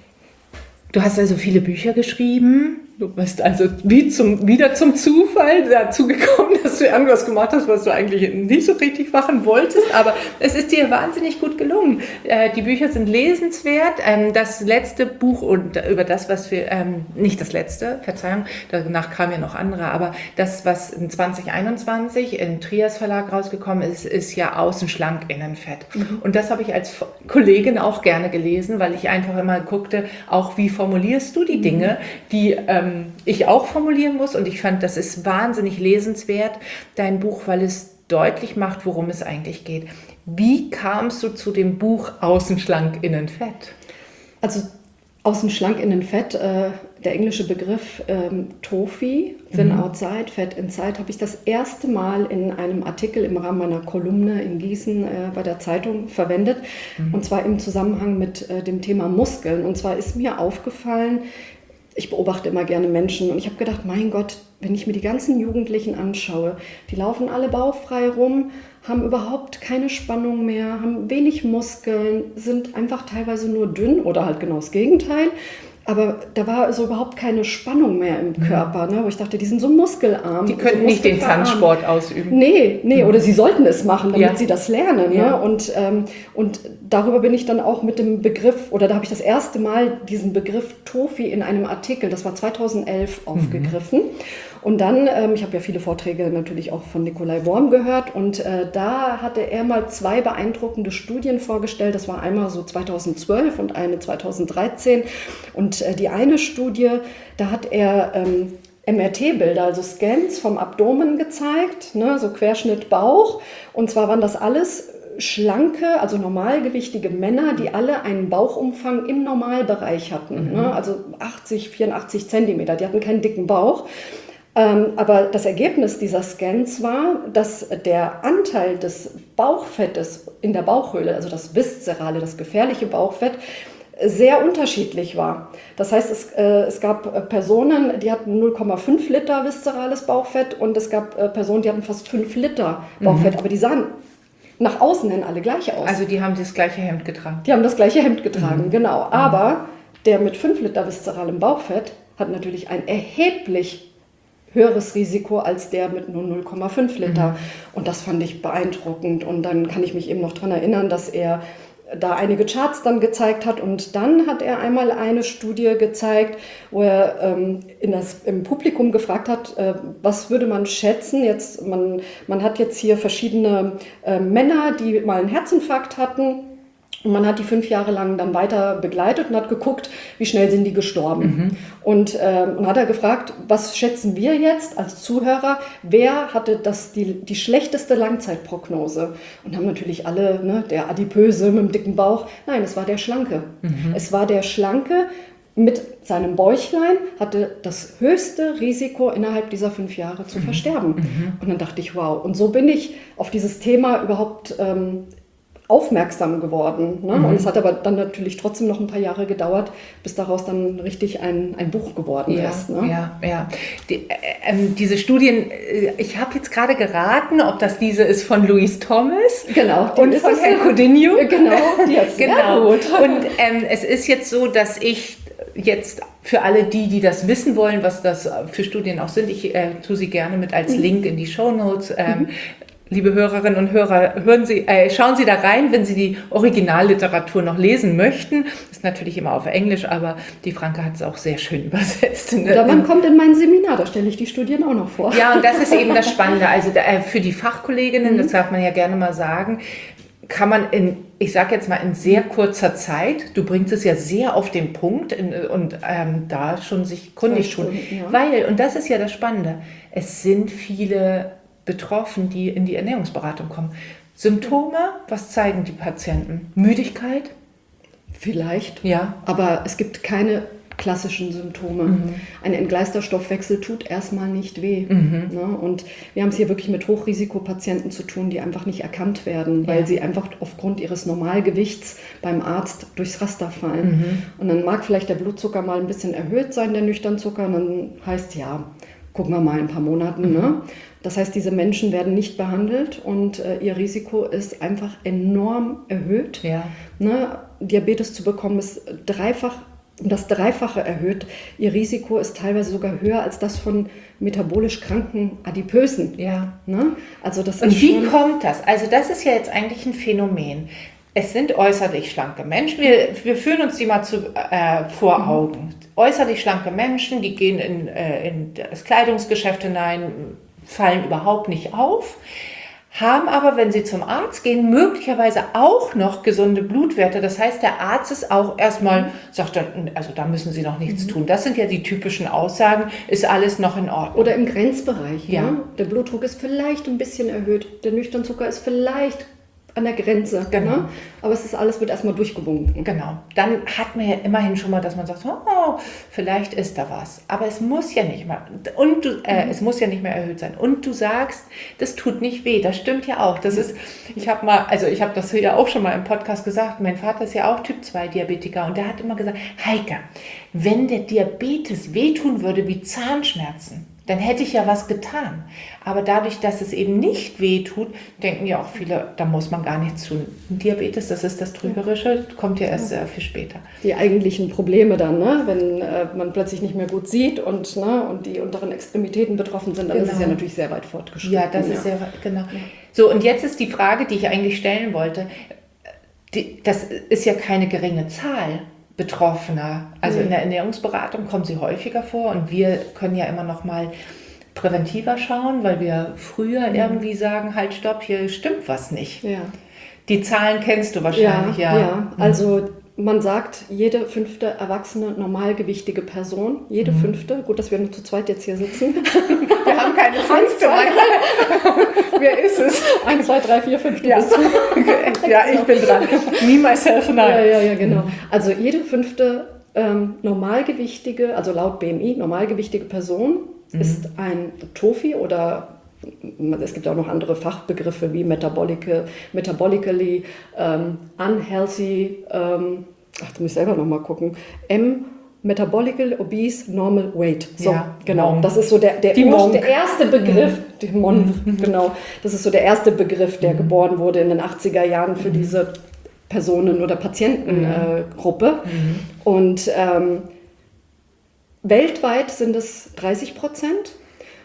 du hast also viele Bücher geschrieben. Du bist also wie zum, wieder zum Zufall dazu gekommen, dass du irgendwas gemacht hast, was du eigentlich nicht so richtig machen wolltest, aber es ist dir wahnsinnig gut gelungen. Äh, die Bücher sind lesenswert. Ähm, das letzte Buch und über das, was wir, ähm, nicht das letzte, Verzeihung, danach kamen ja noch andere, aber das, was in zwanzig einundzwanzig im Trias Verlag rausgekommen ist, ist ja Außen schlank, innen fett. Mhm. Und das habe ich als Kollegin auch gerne gelesen, weil ich einfach immer guckte, auch wie formulierst du die Dinge, die ähm, ich auch formulieren muss und ich fand, das ist wahnsinnig lesenswert, dein Buch, weil es deutlich macht, worum es eigentlich geht. Wie kamst du zu dem Buch Außen schlank, innen fett? Also Außen schlank, innen fett, äh, der englische Begriff ähm, Tofi, Thin mhm. Outside, Fat Inside, habe ich das erste Mal in einem Artikel im Rahmen meiner Kolumne in Gießen äh, bei der Zeitung verwendet mhm. und zwar im Zusammenhang mit äh, dem Thema Muskeln. Und zwar ist mir aufgefallen, ich beobachte immer gerne Menschen und ich habe gedacht, mein Gott, wenn ich mir die ganzen Jugendlichen anschaue, die laufen alle bauchfrei rum, haben überhaupt keine Spannung mehr, haben wenig Muskeln, sind einfach teilweise nur dünn oder halt genau das Gegenteil. Aber da war also überhaupt keine Spannung mehr im Körper, ne? Wo ich dachte, die sind so muskelarm. Die könnten so nicht den Tanzsport ausüben. Nee, nee, oder sie sollten es machen, damit ja. sie das lernen. Ja. Ne? Und, ähm, und darüber bin ich dann auch mit dem Begriff, oder da habe ich das erste Mal diesen Begriff Tofi in einem Artikel, das war zweitausendelf, aufgegriffen. Mhm. Und dann, ähm, ich habe ja viele Vorträge natürlich auch von Nikolai Worm gehört und äh, da hatte er mal zwei beeindruckende Studien vorgestellt. Das war einmal so zweitausendzwölf und eine zweitausenddreizehn. Und äh, die eine Studie, da hat er ähm, M R T-Bilder, also Scans vom Abdomen gezeigt, ne, so Querschnitt Bauch. Und zwar waren das alles schlanke, also normalgewichtige Männer, die alle einen Bauchumfang im Normalbereich hatten. Mhm. Ne, also achtzig, vierundachtzig Zentimeter, die hatten keinen dicken Bauch. Ähm, aber das Ergebnis dieser Scans war, dass der Anteil des Bauchfettes in der Bauchhöhle, also das viszerale, das gefährliche Bauchfett, sehr unterschiedlich war. Das heißt, es, äh, es gab Personen, die hatten null Komma fünf Liter viszerales Bauchfett und es gab äh, Personen, die hatten fast fünf Liter Bauchfett, mhm. aber die sahen nach außen hin alle gleich aus. Also die haben das gleiche Hemd getragen? Die haben das gleiche Hemd getragen, mhm. genau. Aber der mit fünf Liter viszeralem Bauchfett hat natürlich ein erheblich höheres Risiko als der mit nur null Komma fünf Liter. Mhm. Und das fand ich beeindruckend. Und dann kann ich mich eben noch daran erinnern, dass er da einige Charts dann gezeigt hat. Und dann hat er einmal eine Studie gezeigt, wo er ähm, in das, im Publikum gefragt hat, äh, was würde man schätzen? Jetzt, man, man hat jetzt hier verschiedene äh, Männer, die mal einen Herzinfarkt hatten. Und man hat die fünf Jahre lang dann weiter begleitet und hat geguckt, wie schnell sind die gestorben. Mhm. Und, äh, und hat er gefragt, was schätzen wir jetzt als Zuhörer, wer hatte das, die, die schlechteste Langzeitprognose? Und haben natürlich alle, ne, der Adipöse mit dem dicken Bauch, nein, es war der Schlanke. Mhm. Es war der Schlanke mit seinem Bäuchlein, hatte das höchste Risiko, innerhalb dieser fünf Jahre zu mhm. versterben. Mhm. Und dann dachte ich, wow, und so bin ich auf dieses Thema überhaupt ähm, aufmerksam geworden. Ne? Mhm. Und es hat aber dann natürlich trotzdem noch ein paar Jahre gedauert, bis daraus dann richtig ein, ein Buch geworden ja, ist. Ne? Ja, ja. Die, äh, äh, diese Studien, äh, ich habe jetzt gerade geraten, ob das diese ist von Louise Thomas genau, und von Herrn Coutinho. Genau, die ist sehr genau. gut. Und ähm, es ist jetzt so, dass ich jetzt für alle die, die das wissen wollen, was das für Studien auch sind, ich äh, tue sie gerne mit als mhm. Link in die Shownotes. Ähm, mhm. Liebe Hörerinnen und Hörer, hören Sie, äh, schauen Sie da rein, wenn Sie die Originalliteratur noch lesen möchten. Ist natürlich immer auf Englisch, aber die Franke hat es auch sehr schön übersetzt. Oder man kommt in mein Seminar, da stelle ich die Studien auch noch vor. Ja, und das ist eben das Spannende. Also äh, für die Fachkolleginnen, mhm. das darf man ja gerne mal sagen, kann man in, ich sage jetzt mal in sehr kurzer Zeit, du bringst es ja sehr auf den Punkt in, und ähm, da schon sich kundig tun. Ja. Weil, und das ist ja das Spannende, es sind viele betroffen, die in die Ernährungsberatung kommen. Symptome, was zeigen die Patienten? Müdigkeit? Vielleicht, ja. Aber es gibt keine klassischen Symptome. Mhm. Ein entgleister Stoffwechsel tut erstmal nicht weh. Mhm. Ne? Und wir haben es hier wirklich mit Hochrisikopatienten zu tun, die einfach nicht erkannt werden, weil ja. sie einfach aufgrund ihres Normalgewichts beim Arzt durchs Raster fallen. Mhm. Und dann mag vielleicht der Blutzucker mal ein bisschen erhöht sein, der Nüchternzucker, und dann heißt ja, gucken wir mal in ein paar Monaten. Mhm. Ne? Das heißt, diese Menschen werden nicht behandelt und äh, ihr Risiko ist einfach enorm erhöht. Ja. Ne? Diabetes zu bekommen ist dreifach, um das Dreifache erhöht. Ihr Risiko ist teilweise sogar höher als das von metabolisch kranken Adipösen. Ja. Ne? Also das und ist wie kommt das? Also das ist ja jetzt eigentlich ein Phänomen. Es sind äußerlich schlanke Menschen. Wir, wir führen uns die mal zu, äh, vor mhm. Augen. Äußerlich schlanke Menschen, die gehen in, äh, in das Kleidungsgeschäft hinein, fallen überhaupt nicht auf, haben aber, wenn sie zum Arzt gehen, möglicherweise auch noch gesunde Blutwerte. Das heißt, der Arzt ist auch erstmal, sagt dann, also da müssen Sie noch nichts mhm. tun. Das sind ja die typischen Aussagen, ist alles noch in Ordnung. Oder im Grenzbereich. Ja. Ne? Der Blutdruck ist vielleicht ein bisschen erhöht, der Nüchternzucker ist vielleicht an der Grenze, genau. Ne? Aber es ist alles, wird erstmal durchgewunken. Genau. Dann hat man ja immerhin schon mal, dass man sagt, oh, vielleicht ist da was. Aber es muss ja nicht mal, und du, äh, mhm. es muss ja nicht mehr erhöht sein. Und du sagst, das tut nicht weh. Das stimmt ja auch. Das ist, ich habe mal, also ich habe das ja auch schon mal im Podcast gesagt. Mein Vater ist ja auch Typ zwei Diabetiker und der hat immer gesagt, Heike, wenn der Diabetes wehtun würde wie Zahnschmerzen, dann hätte ich ja was getan. Aber dadurch, dass es eben nicht weh tut, denken ja auch viele, da muss man gar nichts tun. Diabetes, das ist das Trügerische, kommt ja erst sehr viel später. Die eigentlichen Probleme dann, ne? Wenn äh, man plötzlich nicht mehr gut sieht und, ne, und die unteren Extremitäten betroffen sind, dann genau. ist es ja natürlich sehr weit fortgeschritten. Ja, das ja. ist sehr weit, genau. Ja. So, und jetzt ist die Frage, die ich eigentlich stellen wollte. Die, das ist ja keine geringe Zahl Betroffener. Also mhm. in der Ernährungsberatung kommen sie häufiger vor und wir können ja immer noch mal präventiver schauen, weil wir früher mhm. irgendwie sagen, halt stopp, hier stimmt was nicht. Ja. Die Zahlen kennst du wahrscheinlich, ja. Ja, ja. Mhm. Also man sagt, jede fünfte erwachsene, normalgewichtige Person, jede mhm. fünfte, gut, dass wir nur zu zweit jetzt hier sitzen. Wir haben keine fünfte. Wer ist es? Eins, zwei, drei, vier, fünf. Ja, ja ich bin dran. Me, myself and I. Ja, ja, ja, genau. Also jede fünfte ähm, normalgewichtige, also laut B M I, normalgewichtige Person mhm. ist ein Tofi oder es gibt auch noch andere Fachbegriffe wie metabolic, metabolically ähm, unhealthy ähm, ach, da muss ich selber nochmal gucken, M, Metabolical Obese Normal Weight. So, ja, genau. Monk. Das ist so der, der, die Monk. der erste Begriff, mhm. die Monk, mhm. genau. Das ist so der erste Begriff, der mhm. geboren wurde in den achtziger Jahren für mhm. diese Personen- oder Patientengruppe. Mhm. Äh, mhm. Und ähm, weltweit sind es dreißig Prozent.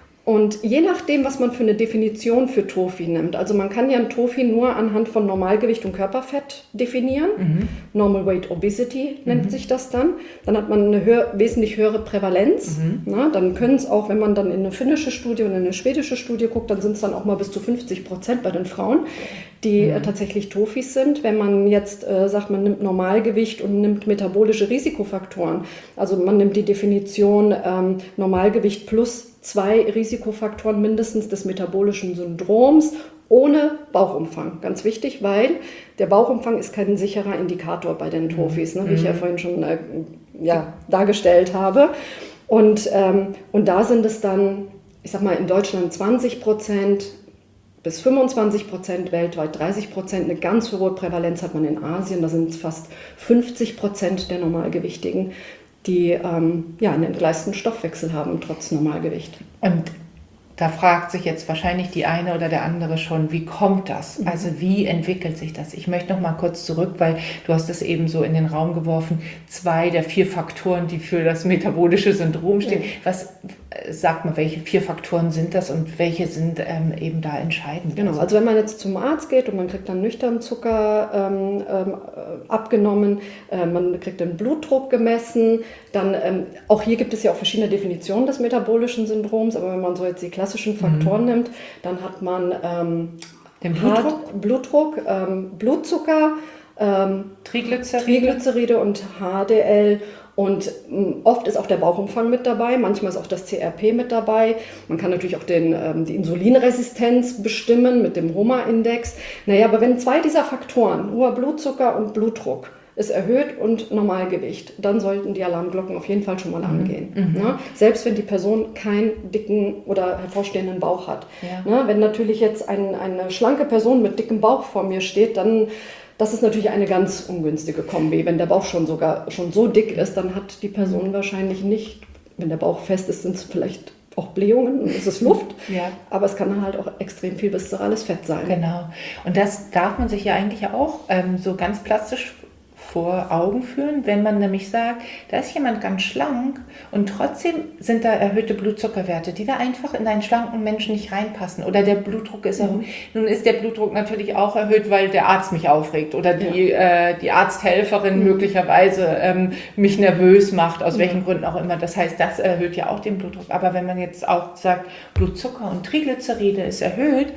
Und je nachdem, was man für eine Definition für Tofi nimmt, also man kann ja ein Tofi nur anhand von Normalgewicht und Körperfett definieren. Mhm. Normal Weight Obesity nennt mhm. sich das dann. Dann hat man eine höher, wesentlich höhere Prävalenz. Mhm. Na, dann können es auch, wenn man dann in eine finnische Studie und in eine schwedische Studie guckt, dann sind es dann auch mal bis zu fünfzig Prozent bei den Frauen, die mhm. äh, tatsächlich Tofis sind. Wenn man jetzt äh, sagt, man nimmt Normalgewicht und nimmt metabolische Risikofaktoren, also man nimmt die Definition ähm, Normalgewicht plus zwei Risikofaktoren mindestens des metabolischen Syndroms ohne Bauchumfang. Ganz wichtig, weil der Bauchumfang ist kein sicherer Indikator bei den Tofis, ne, wie ich ja vorhin schon äh, ja, dargestellt habe. Und, ähm, und da sind es dann, ich sag mal, in Deutschland zwanzig Prozent bis fünfundzwanzig Prozent, weltweit dreißig Prozent. Eine ganz hohe Prävalenz hat man in Asien, da sind es fast fünfzig Prozent der Normalgewichtigen, die ähm, ja, einen entgleisten Stoffwechsel haben, trotz Normalgewicht. Und da fragt sich jetzt wahrscheinlich die eine oder der andere schon, wie kommt das? Mhm. Also wie entwickelt sich das? Ich möchte noch mal kurz zurück, weil du hast es eben so in den Raum geworfen, zwei der vier Faktoren, die für das metabolische Syndrom stehen. Mhm. Was, sag mal, welche vier Faktoren sind das und welche sind ähm, eben da entscheidend? Genau, also wenn man jetzt zum Arzt geht und man kriegt dann nüchtern Zucker ähm, ähm, abgenommen, äh, man kriegt den Blutdruck gemessen, dann, ähm, auch hier gibt es ja auch verschiedene Definitionen des metabolischen Syndroms, aber wenn man so jetzt die klassischen Faktoren mhm. nimmt, dann hat man ähm, den Blutdruck, Hart, Blutdruck ähm, Blutzucker, ähm, Triglyceride. Triglyceride und H D L. Und oft ist auch der Bauchumfang mit dabei, manchmal ist auch das C R P mit dabei. Man kann natürlich auch den, ähm, die Insulinresistenz bestimmen mit dem H O M A-Index. Naja, aber wenn zwei dieser Faktoren, hoher Blutzucker und Blutdruck, ist erhöht und Normalgewicht, dann sollten die Alarmglocken auf jeden Fall schon mal angehen. Mhm. Ne? Selbst wenn die Person keinen dicken oder hervorstehenden Bauch hat. Ja. Ne? Wenn natürlich jetzt ein, eine schlanke Person mit dickem Bauch vor mir steht, dann das ist natürlich eine ganz ungünstige Kombi. Wenn der Bauch schon sogar schon so dick ist, dann hat die Person wahrscheinlich nicht, wenn der Bauch fest ist, sind es vielleicht auch Blähungen und es ist Luft, ja. aber es kann dann halt auch extrem viel viszerales Fett sein. Genau. Und das darf man sich ja eigentlich auch ähm, so ganz plastisch vor Augen führen, wenn man nämlich sagt, da ist jemand ganz schlank und trotzdem sind da erhöhte Blutzuckerwerte, die da einfach in einen schlanken Menschen nicht reinpassen. Oder der Blutdruck ist erhöht. Mhm. Nun ist der Blutdruck natürlich auch erhöht, weil der Arzt mich aufregt oder die, ja. äh, die Arzthelferin mhm. möglicherweise ähm, mich nervös macht, aus mhm. welchen Gründen auch immer. Das heißt, das erhöht ja auch den Blutdruck. Aber wenn man jetzt auch sagt, Blutzucker und Triglyceride ist erhöht,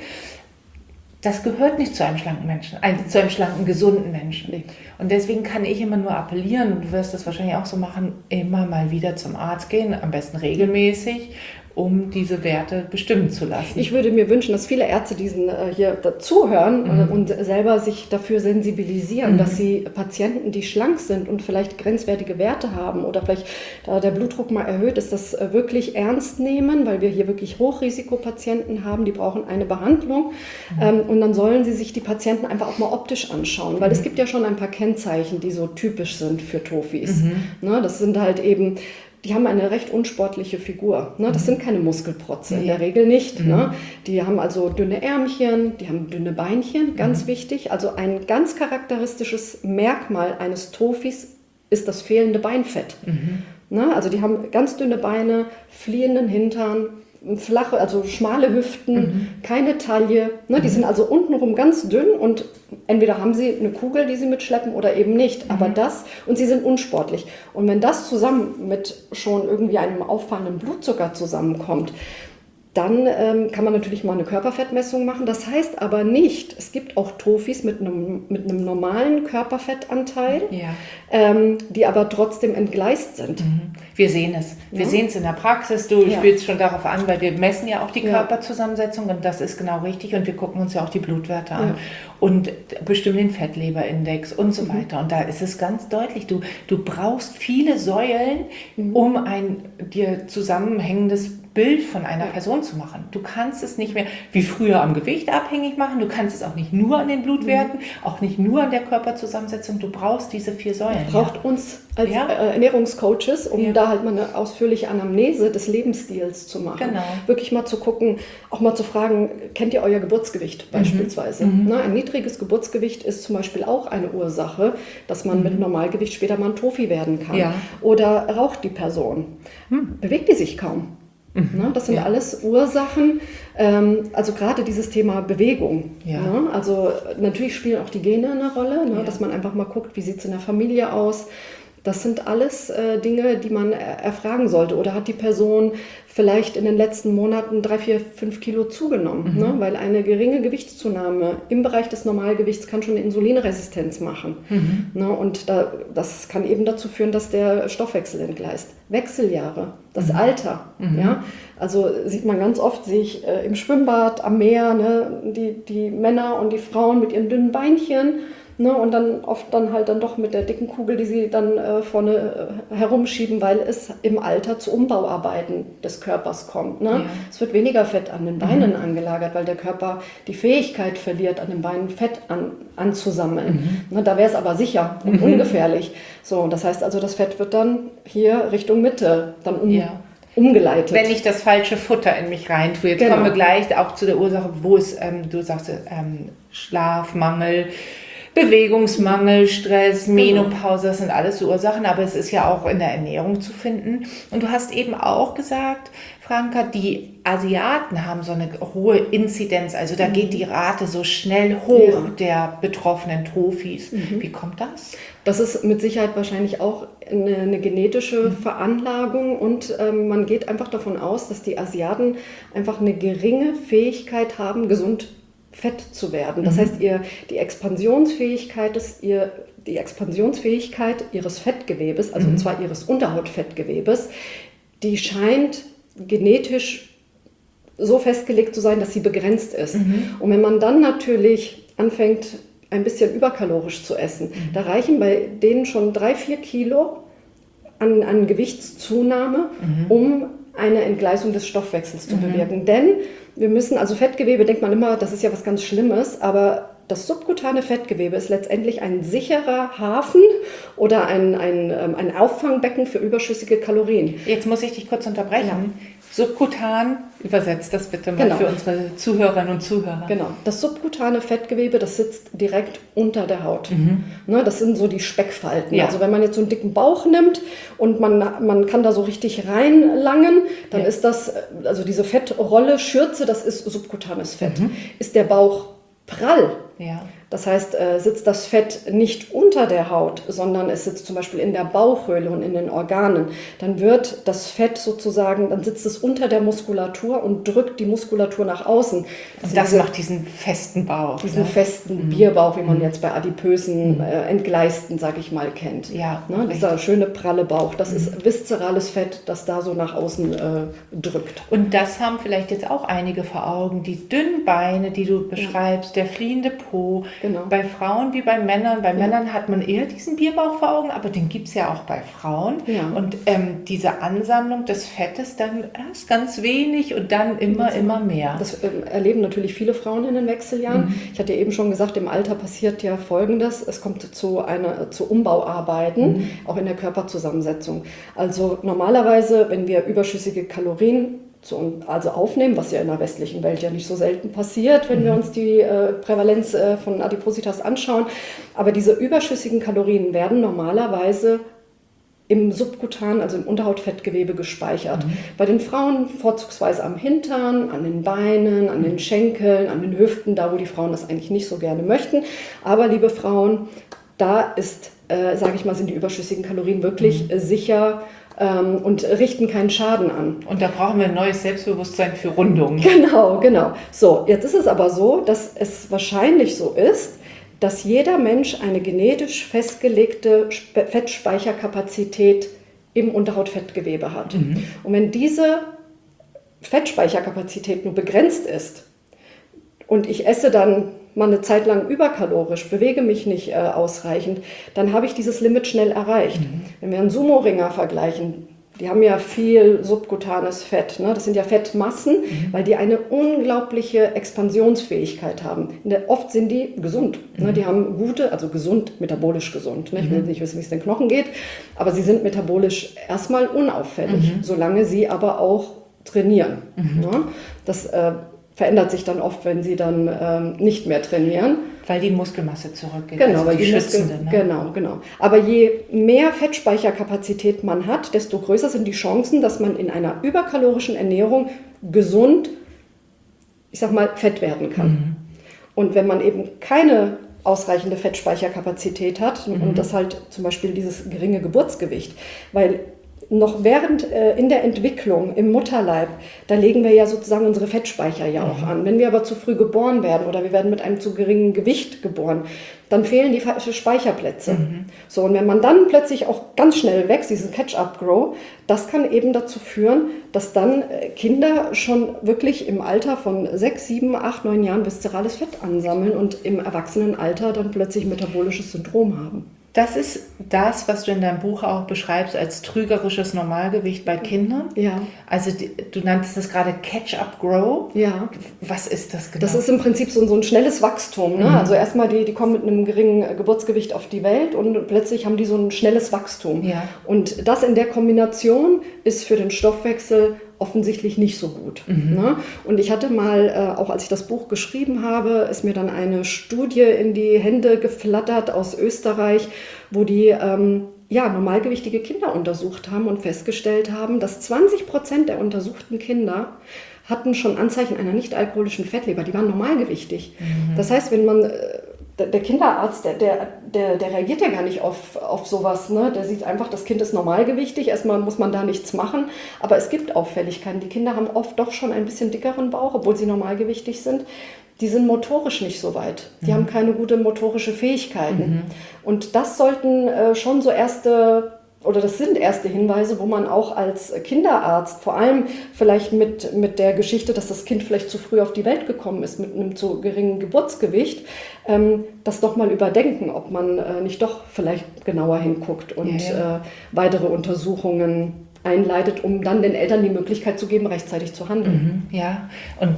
das gehört nicht zu einem schlanken Menschen, also zu einem schlanken, gesunden Menschen. Nee. Und deswegen kann ich immer nur appellieren, und du wirst das wahrscheinlich auch so machen, immer mal wieder zum Arzt gehen, am besten regelmäßig, um diese Werte bestimmen zu lassen. Ich würde mir wünschen, dass viele Ärzte diesen äh, hier dazuhören mhm. und selber sich dafür sensibilisieren, mhm. dass sie Patienten, die schlank sind und vielleicht grenzwertige Werte haben oder vielleicht da der Blutdruck mal erhöht ist, das äh, wirklich ernst nehmen, weil wir hier wirklich Hochrisikopatienten haben, die brauchen eine Behandlung mhm. ähm, und dann sollen sie sich die Patienten einfach auch mal optisch anschauen, weil mhm. es gibt ja schon ein paar Kennzeichen, die so typisch sind für Tofis. Mhm. Ne, das sind halt eben die haben eine recht unsportliche Figur. Ne? Das mhm. sind keine Muskelprotze, nee. in der Regel nicht. Mhm. Ne? Die haben also dünne Ärmchen, die haben dünne Beinchen, ganz mhm. wichtig. Also ein ganz charakteristisches Merkmal eines Tofis ist das fehlende Beinfett. Mhm. Ne? Also die haben ganz dünne Beine, fliehenden Hintern, flache, also schmale Hüften, mhm. keine Taille. Ne? Die mhm. sind also untenrum ganz dünn und entweder haben sie eine Kugel, die sie mitschleppen oder eben nicht. Mhm. Aber das, und sie sind unsportlich. Und wenn das zusammen mit schon irgendwie einem auffallenden Blutzucker zusammenkommt, dann ähm, kann man natürlich mal eine Körperfettmessung machen. Das heißt aber nicht, es gibt auch Tofis mit einem, mit einem normalen Körperfettanteil, ja. ähm, die aber trotzdem entgleist sind. Mhm. Wir sehen es. Wir ja. sehen es in der Praxis. Du ja. spielst schon darauf an, weil wir messen ja auch die ja. Körperzusammensetzung und das ist genau richtig und wir gucken uns ja auch die Blutwerte an ja. und bestimmen den Fettleberindex und so mhm. weiter. Und da ist es ganz deutlich, du, du brauchst viele Säulen, mhm. um ein dir zusammenhängendes Bild von einer Person zu machen. Du kannst es nicht mehr wie früher am Gewicht abhängig machen, du kannst es auch nicht nur an den Blutwerten, mhm. auch nicht nur an der Körperzusammensetzung, du brauchst diese vier Säulen. Braucht ja. uns als ja. Ernährungscoaches, um ja. da halt mal eine ausführliche Anamnese des Lebensstils zu machen. Genau. Wirklich mal zu gucken, auch mal zu fragen, kennt ihr euer Geburtsgewicht beispielsweise? Mhm. Ne, ein niedriges Geburtsgewicht ist zum Beispiel auch eine Ursache, dass man mhm. mit Normalgewicht später mal ein Tofi werden kann. Ja. Oder raucht die Person? Mhm. Bewegt die sich kaum? Mhm. Ne, das sind ja. alles Ursachen, ähm, also gerade dieses Thema Bewegung. Ja. Ne? Also natürlich spielen auch die Gene eine Rolle, ne? Ja. Dass man einfach mal guckt, wie sieht es in der Familie aus. Das sind alles äh, Dinge, die man erfragen sollte. Oder hat die Person vielleicht in den letzten Monaten drei, vier, fünf Kilo zugenommen? Mhm. Ne? Weil eine geringe Gewichtszunahme im Bereich des Normalgewichts kann schon eine Insulinresistenz machen. Mhm. Ne? Und da, das kann eben dazu führen, dass der Stoffwechsel entgleist. Wechseljahre, das mhm. Alter. Mhm. Ja? Also sieht man ganz oft, sehe ich äh, im Schwimmbad, am Meer, ne? die, die Männer und die Frauen mit ihren dünnen Beinchen. Ne, und dann oft dann halt dann doch mit der dicken Kugel, die sie dann äh, vorne äh, herumschieben, weil es im Alter zu Umbauarbeiten des Körpers kommt. Ne? Ja. Es wird weniger Fett an den Beinen mhm. angelagert, weil der Körper die Fähigkeit verliert, an den Beinen Fett an, anzusammeln. Mhm. Ne, da wäre es aber sicher und mhm. ungefährlich. So, das heißt also, das Fett wird dann hier Richtung Mitte dann um. Ja. umgeleitet. Wenn ich das falsche Futter in mich reintue. Jetzt genau. kommen wir gleich auch zu der Ursache, wo es, ähm, du sagst, ähm, Schlafmangel, Bewegungsmangel, Stress, Menopause, das sind alles so Ursachen, aber es ist ja auch in der Ernährung zu finden. Und du hast eben auch gesagt, Franka, die Asiaten haben so eine hohe Inzidenz, also da mhm. geht die Rate so schnell hoch ja. der betroffenen Tofis. Mhm. Wie kommt das? Das ist mit Sicherheit wahrscheinlich auch eine, eine genetische mhm. Veranlagung und ähm, man geht einfach davon aus, dass die Asiaten einfach eine geringe Fähigkeit haben, gesund fett zu werden. Das mhm. heißt, ihr, die Expansionsfähigkeit ist ihr, die Expansionsfähigkeit ihres Fettgewebes, also mhm. und zwar ihres Unterhautfettgewebes, die scheint genetisch so festgelegt zu sein, dass sie begrenzt ist. Mhm. Und wenn man dann natürlich anfängt, ein bisschen überkalorisch zu essen, mhm. da reichen bei denen schon drei, vier Kilo an, an Gewichtszunahme, mhm. um eine Entgleisung des Stoffwechsels zu mhm. bewirken. Denn wir müssen, also Fettgewebe, denkt man immer, das ist ja was ganz Schlimmes, aber das subkutane Fettgewebe ist letztendlich ein sicherer Hafen oder ein, ein, ein Auffangbecken für überschüssige Kalorien. Jetzt muss ich dich kurz unterbrechen. Ja. Subkutan, übersetzt das bitte mal genau. für unsere Zuhörerinnen und Zuhörer. Genau, das subkutane Fettgewebe, das sitzt direkt unter der Haut. Mhm. Ne, das sind so die Speckfalten. Ja. Also wenn man jetzt so einen dicken Bauch nimmt und man, man kann da so richtig reinlangen, dann ja. ist das, also diese Fettrolle, Schürze, das ist subkutanes Fett. Mhm. Ist der Bauch prall, ja. das heißt, äh, sitzt das Fett nicht unter der Haut, sondern es sitzt zum Beispiel in der Bauchhöhle und in den Organen, dann wird das Fett sozusagen, dann sitzt es unter der Muskulatur und drückt die Muskulatur nach außen. Also das diese, macht diesen festen Bauch. Diesen ne? festen mhm. Bierbauch, wie man mhm. jetzt bei adipösen, mhm. äh, Entgleisten, sag ich mal, kennt. Ja, ne? Dieser schöne pralle Bauch, das mhm. ist viszerales Fett, das da so nach außen äh, drückt. Und das haben vielleicht jetzt auch einige vor Augen, die dünnen Beine, die du beschreibst, ja. der fliehende Po. Genau. Bei Frauen wie bei Männern. Bei ja. Männern hat man eher diesen Bierbauch vor Augen, aber den gibt es ja auch bei Frauen. Ja. Und ähm, diese Ansammlung des Fettes dann erst ganz wenig und dann immer, das, immer mehr. Das ähm, erleben natürlich viele Frauen in den Wechseljahren. Mhm. Ich hatte ja eben schon gesagt, im Alter passiert ja Folgendes. Es kommt zu, einer, zu Umbauarbeiten, mhm. auch in der Körperzusammensetzung. Also normalerweise, wenn wir überschüssige Kalorien also aufnehmen, was ja in der westlichen Welt ja nicht so selten passiert, wenn mhm. wir uns die äh, Prävalenz äh, von Adipositas anschauen. Aber diese überschüssigen Kalorien werden normalerweise im Subkutan, also im Unterhautfettgewebe gespeichert. Mhm. Bei den Frauen vorzugsweise am Hintern, an den Beinen, an den Schenkeln, an den Hüften, da wo die Frauen das eigentlich nicht so gerne möchten. Aber liebe Frauen, da ist, äh, sage ich mal, sind die überschüssigen Kalorien wirklich mhm. äh, sicher und richten keinen Schaden an. Und da brauchen wir ein neues Selbstbewusstsein für Rundungen. Genau, genau. So, jetzt ist es aber so, dass es wahrscheinlich so ist, dass jeder Mensch eine genetisch festgelegte Fettspeicherkapazität im Unterhautfettgewebe hat. Mhm. Und wenn diese Fettspeicherkapazität nur begrenzt ist und ich esse dann mal eine Zeit lang überkalorisch, bewege mich nicht äh, ausreichend, dann habe ich dieses Limit schnell erreicht. Mhm. Wenn wir einen Sumo-Ringer vergleichen, die haben ja viel subkutanes Fett. Ne? Das sind ja Fettmassen, mhm. weil die eine unglaubliche Expansionsfähigkeit haben. Oft sind die gesund. Mhm. Ne? Die haben gute, also gesund, metabolisch gesund. Ne? Ich will nicht wissen, wie es den Knochen geht, aber sie sind metabolisch erstmal unauffällig, mhm. solange sie aber auch trainieren. Mhm. Ne? Das äh, verändert sich dann oft, wenn sie dann ähm, nicht mehr trainieren. Weil die Muskelmasse zurückgeht. Genau, also weil die, die schützende. Muskel, Ne? Genau, genau. Aber je mehr Fettspeicherkapazität man hat, desto größer sind die Chancen, dass man in einer überkalorischen Ernährung gesund, ich sag mal, fett werden kann. Mhm. Und wenn man eben keine ausreichende Fettspeicherkapazität hat, mhm. und das halt zum Beispiel dieses geringe Geburtsgewicht, weil noch während äh, in der Entwicklung im Mutterleib, da legen wir ja sozusagen unsere Fettspeicher ja auch an. Wenn wir aber zu früh geboren werden oder wir werden mit einem zu geringen Gewicht geboren, dann fehlen die Speicherplätze. Mhm. So, und wenn man dann plötzlich auch ganz schnell wächst, diesen Catch-up-Grow, das kann eben dazu führen, dass dann Kinder schon wirklich im Alter von sechs, sieben, acht, neun Jahren viszerales Fett ansammeln und im Erwachsenenalter dann plötzlich metabolisches Syndrom haben. Das ist das, was du in deinem Buch auch beschreibst als trügerisches Normalgewicht bei Kindern. Ja. Also die, du nanntest das gerade Catch-up-Grow. Ja. Was ist das genau? Das ist im Prinzip so, so ein schnelles Wachstum. Ne? Mhm. Also erstmal, die, die kommen mit einem geringen Geburtsgewicht auf die Welt und plötzlich haben die so ein schnelles Wachstum. Ja. Und das in der Kombination ist für den Stoffwechsel offensichtlich nicht so gut. Mhm. Ne? Und ich hatte mal, äh, auch als ich das Buch geschrieben habe, ist mir dann eine Studie in die Hände geflattert aus Österreich, wo die ähm, ja, normalgewichtige Kinder untersucht haben und festgestellt haben, dass zwanzig Prozent der untersuchten Kinder hatten schon Anzeichen einer nicht-alkoholischen Fettleber. Die waren normalgewichtig. Mhm. Das heißt, wenn man... Äh, Der Kinderarzt, der, der, der, der reagiert ja gar nicht auf, auf sowas. Ne? Der sieht einfach, das Kind ist normalgewichtig, erstmal muss man da nichts machen. Aber es gibt Auffälligkeiten. Die Kinder haben oft doch schon ein bisschen dickeren Bauch, obwohl sie normalgewichtig sind. Die sind motorisch nicht so weit. Die mhm. haben keine gute motorische Fähigkeiten. Mhm. Und das sollten äh, schon so erste... Oder das sind erste Hinweise, wo man auch als Kinderarzt, vor allem vielleicht mit, mit der Geschichte, dass das Kind vielleicht zu früh auf die Welt gekommen ist, mit einem zu geringen Geburtsgewicht, ähm, das doch mal überdenken, ob man äh, nicht doch vielleicht genauer hinguckt und ja, ja. Äh, weitere Untersuchungen einleitet, um dann den Eltern die Möglichkeit zu geben, rechtzeitig zu handeln. Mhm, ja, und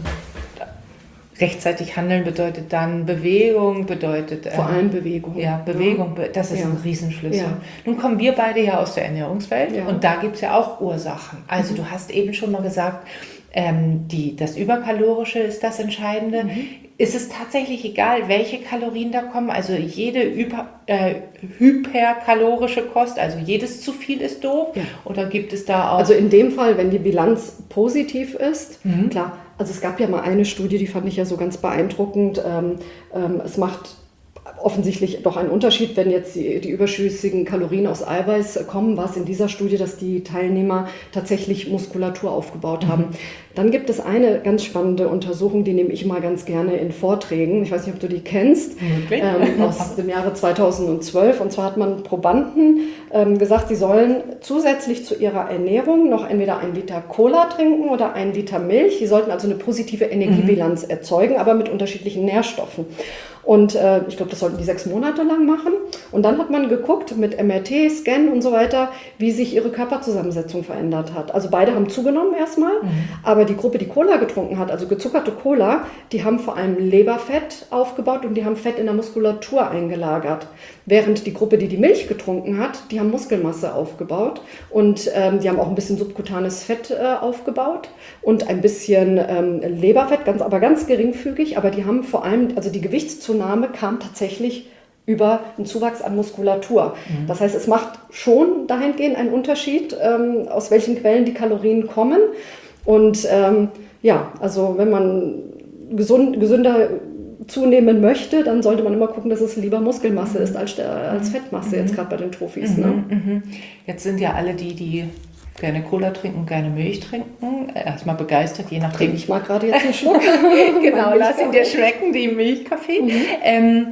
rechtzeitig handeln bedeutet dann Bewegung, bedeutet... Vor allem Bewegung. Ja, Bewegung, ja. Das ist ja. ein Riesenschlüssel. Ja. Nun kommen wir beide ja aus der Ernährungswelt ja. und da gibt es ja auch Ursachen. Also mhm. du hast eben schon mal gesagt, ähm, die, das Überkalorische ist das Entscheidende. Mhm. Ist es tatsächlich egal, welche Kalorien da kommen? Also jede über, äh, hyperkalorische Kost, also jedes zu viel ist doof? Ja. Oder gibt es da auch... Also in dem Fall, wenn die Bilanz positiv ist, mhm. klar. Also es gab ja mal eine Studie, die fand ich ja so ganz beeindruckend. Ähm, ähm, es macht offensichtlich doch einen Unterschied, wenn jetzt die, die überschüssigen Kalorien aus Eiweiß kommen, war es in dieser Studie, dass die Teilnehmer tatsächlich Muskulatur aufgebaut haben. Mhm. Dann gibt es eine ganz spannende Untersuchung, die nehme ich mal ganz gerne in Vorträgen. Ich weiß nicht, ob du die kennst, okay. ähm, aus dem Jahre zweitausendzwölf. Und zwar hat man Probanden ähm, gesagt, sie sollen zusätzlich zu ihrer Ernährung noch entweder ein Liter Cola trinken oder ein Liter Milch. Sie sollten also eine positive Energiebilanz mhm. erzeugen, aber mit unterschiedlichen Nährstoffen. Und äh, ich glaube, das sollten die sechs Monate lang machen. Und dann hat man geguckt mit M R T, Scan und so weiter, wie sich ihre Körperzusammensetzung verändert hat. Also beide haben zugenommen erstmal, mhm. aber die Gruppe, die Cola getrunken hat, also gezuckerte Cola, die haben vor allem Leberfett aufgebaut und die haben Fett in der Muskulatur eingelagert. Während die Gruppe, die die Milch getrunken hat, die haben Muskelmasse aufgebaut und ähm, die haben auch ein bisschen subkutanes Fett äh, aufgebaut und ein bisschen ähm, Leberfett, ganz, aber ganz geringfügig, aber die haben vor allem, also die Gewichtszunahme kam tatsächlich über einen Zuwachs an Muskulatur. Mhm. Das heißt, es macht schon dahingehend einen Unterschied, ähm, aus welchen Quellen die Kalorien kommen. Und ähm, ja, also wenn man gesund, gesünder zunehmen möchte, dann sollte man immer gucken, dass es lieber Muskelmasse ist als, als Fettmasse, mhm. jetzt gerade bei den Trophys. Mhm. Ne? Mhm. Jetzt sind ja alle die, die gerne Cola trinken, gerne Milch trinken, erstmal begeistert, je nachdem. Ich mag gerade jetzt einen Schluck. Genau, lass ihn dir schmecken, die Milchkaffee. Mhm. Ähm,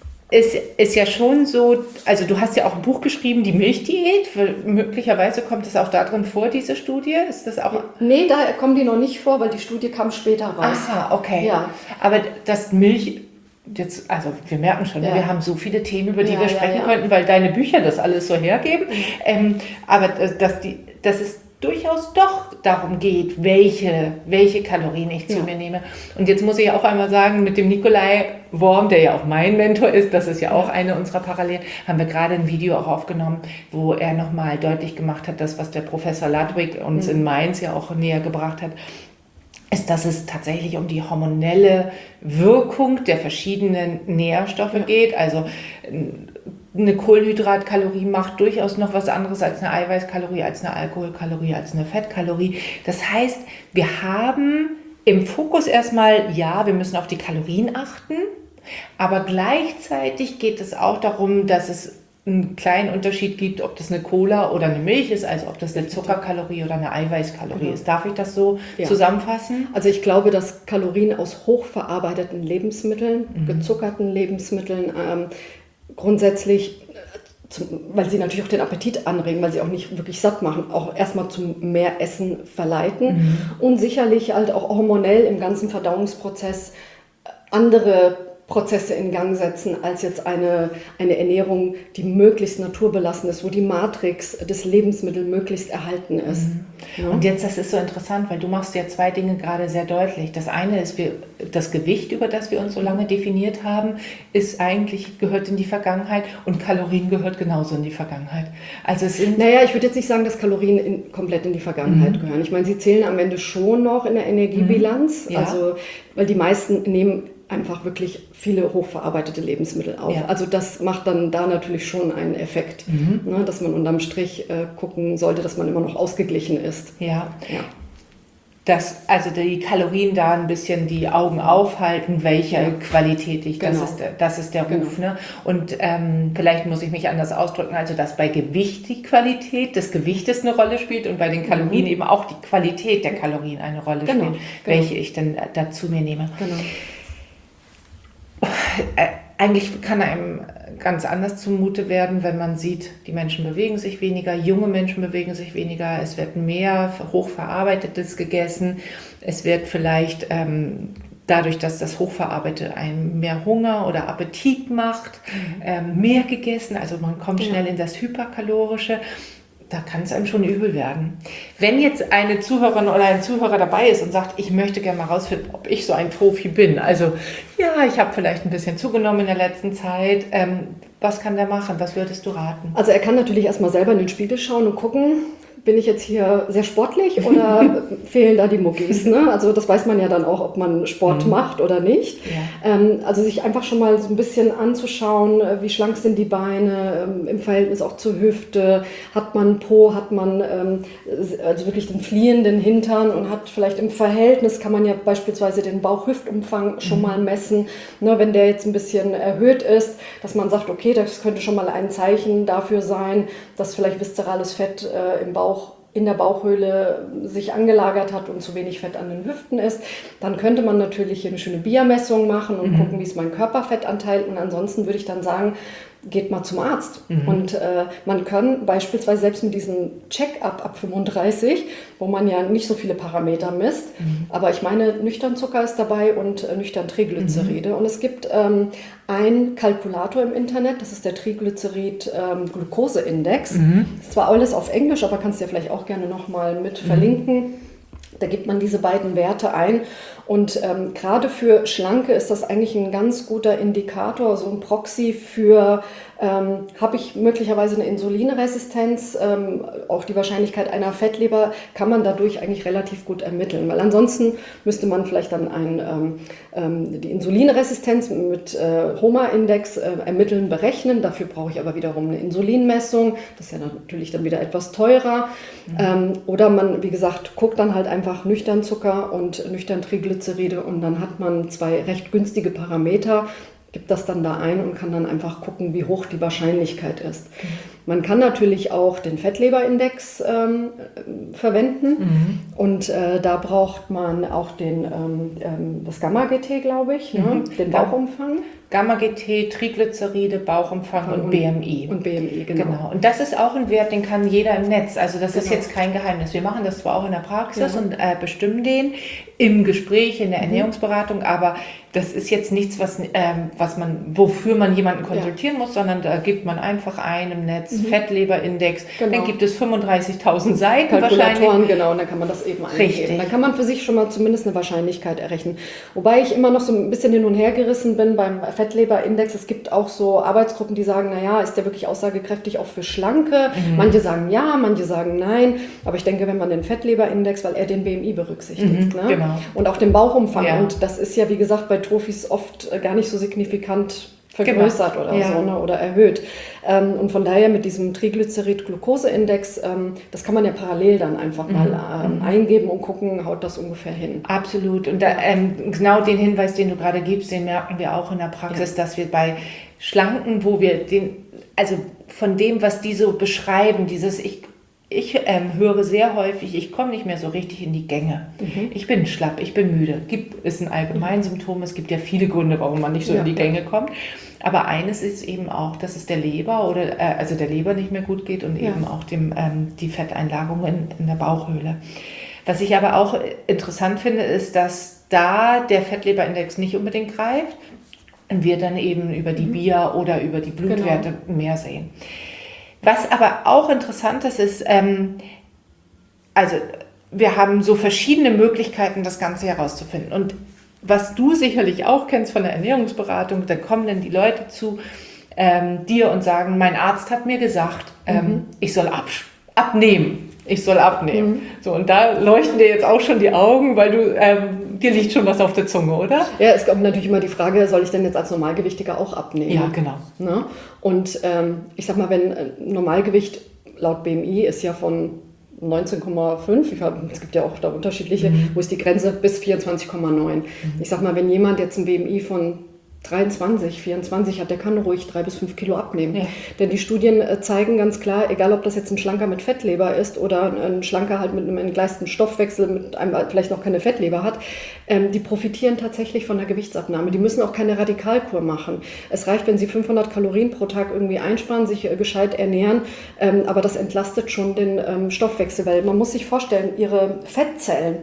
Es ist ja schon so, also du hast ja auch ein Buch geschrieben, die Milchdiät. Möglicherweise kommt es auch da drin vor, diese Studie? Ist das auch? Nee, da kommen die noch nicht vor, weil die Studie kam später raus. Ah, okay. Ja. Aber das Milch, jetzt, also wir merken schon, ja. wir haben so viele Themen, über die ja, wir sprechen ja, ja. könnten, weil deine Bücher das alles so hergeben. Mhm. Ähm, aber dass die, dass es durchaus doch darum geht, welche, welche Kalorien ich zu Ja. mir nehme. Und jetzt muss ich auch einmal sagen, mit dem Nikolai Worm, der ja auch mein Mentor ist, das ist ja auch eine unserer Parallelen, haben wir gerade ein Video auch aufgenommen, wo er nochmal deutlich gemacht hat, das, was der Professor Ludwig uns mhm. in Mainz ja auch näher gebracht hat, ist, dass es tatsächlich um die hormonelle Wirkung der verschiedenen Nährstoffe ja. geht. Also eine Kohlenhydratkalorie macht durchaus noch was anderes als eine Eiweißkalorie, als eine Alkoholkalorie, als eine Fettkalorie. Das heißt, wir haben im Fokus erstmal, ja, wir müssen auf die Kalorien achten, aber gleichzeitig geht es auch darum, dass es einen kleinen Unterschied gibt, ob das eine Cola oder eine Milch ist, also ob das eine Zuckerkalorie oder eine Eiweißkalorie genau. ist. Darf ich das so ja. zusammenfassen? Also ich glaube, dass Kalorien aus hochverarbeiteten Lebensmitteln, mhm. gezuckerten Lebensmitteln, ähm, grundsätzlich, zum, weil sie natürlich auch den Appetit anregen, weil sie auch nicht wirklich satt machen, auch erstmal zum mehr Essen verleiten mhm. und sicherlich halt auch hormonell im ganzen Verdauungsprozess andere Prozesse in Gang setzen, als jetzt eine, eine Ernährung, die möglichst naturbelassen ist, wo die Matrix des Lebensmittels möglichst erhalten ist. Mhm. Ja. Und jetzt, das ist so interessant, weil du machst ja zwei Dinge gerade sehr deutlich. Das eine ist, wir, das Gewicht, über das wir uns so lange definiert haben, ist eigentlich, gehört in die Vergangenheit und Kalorien gehört genauso in die Vergangenheit. Also es sind naja, ich würde jetzt nicht sagen, dass Kalorien in, komplett in die Vergangenheit mhm. gehören. Ich meine, sie zählen am Ende schon noch in der Energiebilanz, mhm. ja. also, weil die meisten nehmen einfach wirklich viele hochverarbeitete Lebensmittel auf. Ja. Also das macht dann da natürlich schon einen Effekt, mhm. ne, dass man unterm Strich äh, gucken sollte, dass man immer noch ausgeglichen ist. Ja. ja. Dass also die Kalorien da ein bisschen die Augen aufhalten, welche ja. Qualität ich, das, genau. ist, der, das ist der Ruf. Genau. Ne? Und ähm, vielleicht muss ich mich anders ausdrücken, also dass bei Gewicht die Qualität des Gewichtes eine Rolle spielt und bei den Kalorien mhm. eben auch die Qualität der Kalorien eine Rolle genau. spielt, genau. welche ich dann dazu mir nehme. Genau. Eigentlich kann einem ganz anders zumute werden, wenn man sieht, die Menschen bewegen sich weniger, junge Menschen bewegen sich weniger, es wird mehr Hochverarbeitetes gegessen, es wird vielleicht ähm, dadurch, dass das Hochverarbeitete einem mehr Hunger oder Appetit macht, mhm. ähm, mehr gegessen, also man kommt schnell ja. in das Hyperkalorische. Da kann es einem schon übel werden. Wenn jetzt eine Zuhörerin oder ein Zuhörer dabei ist und sagt, ich möchte gerne mal rausfinden, ob ich so ein Profi bin. Also ja, ich habe vielleicht ein bisschen zugenommen in der letzten Zeit. Ähm, was kann der machen? Was würdest du raten? Also er kann natürlich erstmal selber in den Spiegel schauen und gucken, bin ich jetzt hier sehr sportlich oder fehlen da die Muckis? Ne? Also das weiß man ja dann auch, ob man Sport mhm. macht oder nicht. Ja. Ähm, also sich einfach schon mal so ein bisschen anzuschauen, wie schlank sind die Beine, ähm, im Verhältnis auch zur Hüfte, hat man Po, hat man ähm, also wirklich den fliehenden Hintern und hat vielleicht im Verhältnis, kann man ja beispielsweise den Bauch-Hüftumfang schon mhm. mal messen, ne? Wenn der jetzt ein bisschen erhöht ist, dass man sagt, okay, das könnte schon mal ein Zeichen dafür sein, dass vielleicht viszerales Fett äh, im Bauch in der Bauchhöhle sich angelagert hat und zu wenig Fett an den Hüften ist, dann könnte man natürlich hier eine schöne B I A-Messung machen und mhm. gucken, wie ist mein Körperfettanteil. Und ansonsten würde ich dann sagen, geht mal zum Arzt. Mhm. Und äh, man kann beispielsweise selbst mit diesem Check-up ab fünfunddreißig, wo man ja nicht so viele Parameter misst, mhm. aber ich meine, Nüchternzucker ist dabei und äh, nüchtern Triglyceride. Mhm. Und es gibt ähm, einen Kalkulator im Internet, das ist der Triglycerid-Glucose-Index. Ähm, mhm. Ist zwar alles auf Englisch, aber kannst du ja vielleicht auch gerne nochmal mit mhm. verlinken. Da gibt man diese beiden Werte ein und ähm, gerade für Schlanke ist das eigentlich ein ganz guter Indikator, so ein Proxy für, ähm, habe ich möglicherweise eine Insulinresistenz, ähm, auch die Wahrscheinlichkeit einer Fettleber kann man dadurch eigentlich relativ gut ermitteln, weil ansonsten müsste man vielleicht dann ein, ähm, ähm, die Insulinresistenz mit äh, H O M A-Index äh, ermitteln, berechnen, dafür brauche ich aber wiederum eine Insulinmessung, das ist ja natürlich dann wieder etwas teurer mhm. ähm, oder man, wie gesagt, guckt dann halt einfach nüchtern Zucker und nüchtern Triglyceride und dann hat man zwei recht günstige Parameter, gibt das dann da ein und kann dann einfach gucken, wie hoch die Wahrscheinlichkeit ist. Okay. Man kann natürlich auch den Fettleberindex ähm, verwenden mhm. und äh, da braucht man auch den, ähm, das Gamma-G T, glaube ich, mhm. ne? Den Bauchumfang. Gamma-G T, Triglyceride, Bauchumfang und, und B M I. Und B M I, genau. genau. Und das ist auch ein Wert, den kann jeder im Netz. Also das genau. ist jetzt kein Geheimnis. Wir machen das zwar auch in der Praxis ja. und äh, bestimmen den im Gespräch, in der Ernährungsberatung, aber das ist jetzt nichts, was, ähm, was man, wofür man jemanden konsultieren ja. muss, sondern da gibt man einfach ein im Netz, mhm. Fettleberindex. Genau. Dann gibt es fünfunddreißigtausend Seiten Kalkulatoren, wahrscheinlich. genau, und dann kann man das eben eingeben. Richtig. Dann kann man für sich schon mal zumindest eine Wahrscheinlichkeit errechnen. Wobei ich immer noch so ein bisschen hin und her gerissen bin beim Fettleberindex. Es gibt auch so Arbeitsgruppen, die sagen, naja, ist der wirklich aussagekräftig auch für Schlanke? Mhm. Manche sagen ja, manche sagen nein. Aber ich denke, wenn man den Fettleberindex, weil er den B M I berücksichtigt, mhm, ne? Genau. Und auch den Bauchumfang. Ja. Und das ist ja, wie gesagt, bei Trophys oft gar nicht so signifikant vergrößert genau. oder ja. so, ne, oder erhöht. Ähm, und von daher mit diesem Triglycerid-Glucose-Index, ähm, das kann man ja parallel dann einfach mhm. mal ähm, mhm. eingeben und gucken, haut das ungefähr hin. Absolut. Und da, ähm, genau den Hinweis, den du gerade gibst, den merken wir auch in der Praxis, ja. dass wir bei Schlanken, wo wir den, also von dem, was die so beschreiben, dieses ich Ich ähm, höre sehr häufig, ich komme nicht mehr so richtig in die Gänge. Mhm. Ich bin schlapp, ich bin müde. Gibt, ist ein Allgemeinsymptom. Es gibt ja viele Gründe, warum man nicht so ja. in die Gänge kommt. Aber eines ist eben auch, dass es der Leber oder äh, also der Leber nicht mehr gut geht und ja. eben auch dem, ähm, die Fetteinlagerung in, in der Bauchhöhle. Was ich aber auch interessant finde, ist, dass da der Fettleberindex nicht unbedingt greift und wir dann eben über die mhm. B I A oder über die Blutwerte genau. mehr sehen. Was aber auch interessant ist, ist, ähm, also wir haben so verschiedene Möglichkeiten, das Ganze herauszufinden. Und was du sicherlich auch kennst von der Ernährungsberatung, da kommen dann die Leute zu ähm, dir und sagen, mein Arzt hat mir gesagt, ähm, mhm. ich soll ab, abnehmen. Ich soll abnehmen. Mhm. So, und da leuchten dir jetzt auch schon die Augen, weil du, ähm, dir liegt schon was auf der Zunge, oder? Ja, es kommt natürlich immer die Frage, soll ich denn jetzt als Normalgewichtiger auch abnehmen? Ja, genau. Ne? Und ähm, ich sag mal, wenn Normalgewicht laut B M I ist ja von neunzehn Komma fünf, ich hab, es gibt ja auch da unterschiedliche, mhm. wo ist die Grenze bis vierundzwanzig Komma neun. Mhm. Ich sag mal, wenn jemand jetzt ein B M I von dreiundzwanzig, vierundzwanzig hat, der kann ruhig drei bis fünf Kilo abnehmen. Ja. Denn die Studien zeigen ganz klar, egal ob das jetzt ein Schlanker mit Fettleber ist oder ein Schlanker halt mit einem entgleisten Stoffwechsel, mit einem vielleicht noch keine Fettleber hat, ähm, die profitieren tatsächlich von der Gewichtsabnahme. Die müssen auch keine Radikalkur machen. Es reicht, wenn sie fünfhundert Kalorien pro Tag irgendwie einsparen, sich äh, gescheit ernähren, ähm, aber das entlastet schon den ähm, Stoffwechsel, weil man muss sich vorstellen, ihre Fettzellen,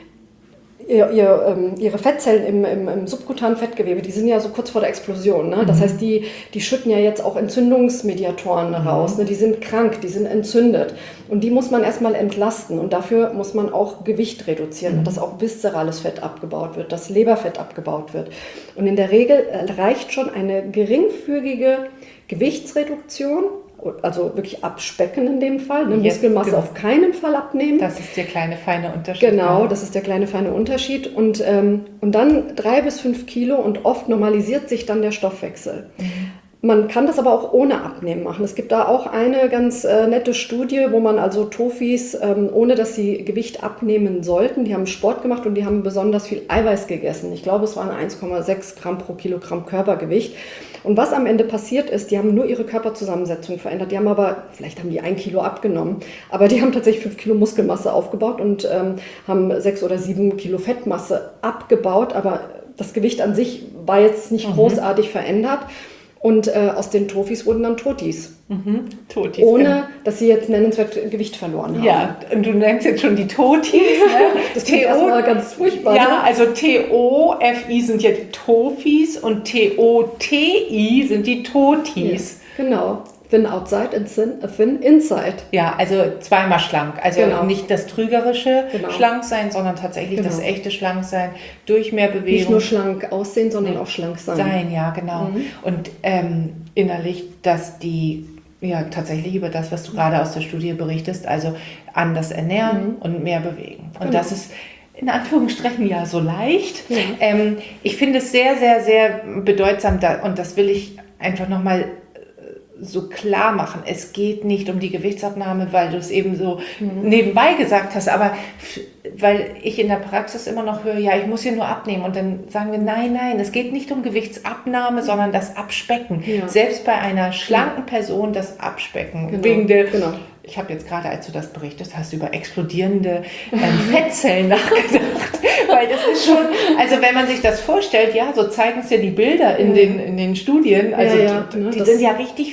Ihr, ihr, ähm, ihre Fettzellen im, im, im subkutanen Fettgewebe, die sind ja so kurz vor der Explosion. Ne? Das mhm. heißt, die, die schütten ja jetzt auch Entzündungsmediatoren mhm. raus. Ne? Die sind krank, die sind entzündet. Und die muss man erstmal entlasten. Und dafür muss man auch Gewicht reduzieren, mhm. dass auch viszerales Fett abgebaut wird, dass Leberfett abgebaut wird. Und in der Regel reicht schon eine geringfügige Gewichtsreduktion, also wirklich abspecken in dem Fall, ne? Muskelmasse genau. auf keinen Fall abnehmen. Das ist der kleine feine Unterschied. Genau, das ist der kleine feine Unterschied. Und, ähm, und dann drei bis fünf Kilo und oft normalisiert sich dann der Stoffwechsel. Mhm. Man kann das aber auch ohne Abnehmen machen. Es gibt da auch eine ganz äh, nette Studie, wo man also Tofis, ähm, ohne dass sie Gewicht abnehmen sollten, die haben Sport gemacht und die haben besonders viel Eiweiß gegessen. Ich glaube, es waren eins Komma sechs Gramm pro Kilogramm Körpergewicht. Und was am Ende passiert ist, die haben nur ihre Körperzusammensetzung verändert. Die haben aber, vielleicht haben die ein Kilo abgenommen, aber die haben tatsächlich fünf Kilo Muskelmasse aufgebaut und ähm, haben sechs oder sieben Kilo Fettmasse abgebaut. Aber das Gewicht an sich war jetzt nicht mhm. großartig verändert. Und äh, aus den Tofis wurden dann Totis. Mhm. Totis. Ohne, genau. dass sie jetzt nennenswert Gewicht verloren haben. Ja, und du nennst jetzt schon die Totis. Ne? Das klingt erstmal ganz furchtbar. Ja, ne? also T O F I sind ja die Tofis und T O T I sind die Totis. Ja, genau. Thin outside and thin, thin inside. Ja, also zweimal schlank. Also genau. nicht das trügerische genau. Schlanksein, sondern tatsächlich genau. das echte Schlanksein durch mehr Bewegung. Nicht nur schlank aussehen, sondern nee. auch schlank sein. Sein, ja, genau. Mhm. Und ähm, innerlich, dass die ja tatsächlich über das, was du gerade aus der Studie berichtest, also anders ernähren mhm. und mehr bewegen. Und genau. das ist in Anführungsstrichen ja so leicht. Mhm. Ähm, ich finde es sehr, sehr, sehr bedeutsam da, und das will ich einfach nochmal so klar machen. Es geht nicht um die Gewichtsabnahme, weil du es eben so mhm. nebenbei gesagt hast, aber f- weil ich in der Praxis immer noch höre, ja, ich muss hier nur abnehmen, und dann sagen wir, nein, nein, es geht nicht um Gewichtsabnahme, sondern das Abspecken. Ja. Selbst bei einer schlanken Person das Abspecken. Genau. Wegen der, genau. Ich habe jetzt gerade, als du das berichtest, hast du über explodierende ähm, Fettzellen nachgedacht. Weil das ist schon, also wenn man sich das vorstellt, ja, so zeigen es ja die Bilder in, ja. den, in den Studien, also ja, ja, die, ne, die sind ja richtig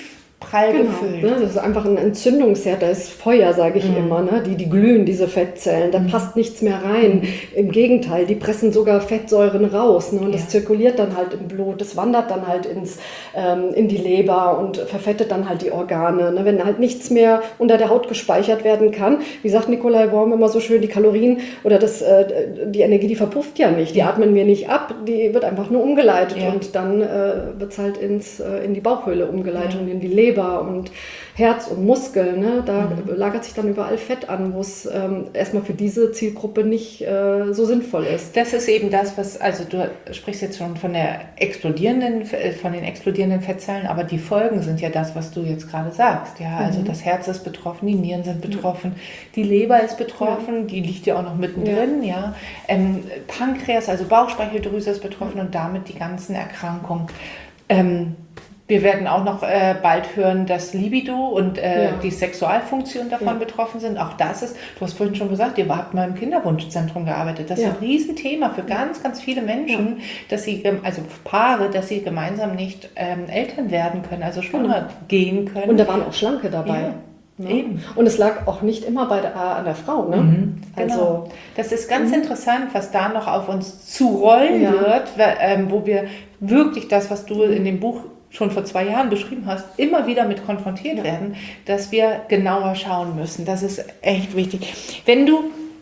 prall genau, gefüllt. Ne? Das ist einfach ein Entzündungsherd, da ist Feuer, sage ich Mhm. immer. Ne? Die, die glühen, diese Fettzellen, da mhm. passt nichts mehr rein. Mhm. Im Gegenteil, die pressen sogar Fettsäuren raus. Ne? Und das ja. zirkuliert dann halt im Blut, das wandert dann halt ins, ähm, in die Leber und verfettet dann halt die Organe. Ne? Wenn halt nichts mehr unter der Haut gespeichert werden kann, wie sagt Nikolai Worm immer so schön, die Kalorien oder das, äh, die Energie, die verpufft ja nicht, die ja. atmen wir nicht ab, die wird einfach nur umgeleitet ja. und dann äh, wird es halt ins, äh, in die Bauchhöhle umgeleitet ja. und in die Leber und Herz und Muskeln. Ne? Da mhm. lagert sich dann überall Fett an, wo es ähm, erstmal für diese Zielgruppe nicht äh, so sinnvoll ist. Das ist eben das, was, also du sprichst jetzt schon von der explodierenden, von den explodierenden Fettzellen, aber die Folgen sind ja das, was du jetzt gerade sagst. Ja, also mhm. das Herz ist betroffen, die Nieren sind betroffen, die Leber ist betroffen, ja. die liegt ja auch noch mittendrin. Ja. Ja. Ähm, Pankreas, also Bauchspeicheldrüse ist betroffen und damit die ganzen Erkrankungen. Ähm, Wir werden auch noch äh, bald hören, dass Libido und äh, ja. die Sexualfunktion davon ja. betroffen sind. Auch das ist, du hast vorhin schon gesagt, ihr habt mal im Kinderwunschzentrum gearbeitet. Das ja. ist ein Riesenthema für ganz, ganz viele Menschen, ja. dass sie, also Paare, dass sie gemeinsam nicht ähm, Eltern werden können, also schwanger genau. gehen können. Und da waren auch Schlanke dabei. Ja. Ne? Eben. Und es lag auch nicht immer bei der, äh, an der Frau. Ne? Mhm, genau. Also, das ist ganz mhm. interessant, was da noch auf uns zurollen ja. wird, ähm, wo wir wirklich das, was du in dem Buch schon vor zwei Jahren beschrieben hast, immer wieder mit konfrontiert ja. werden, dass wir genauer schauen müssen. Das ist echt wichtig. Wenn du,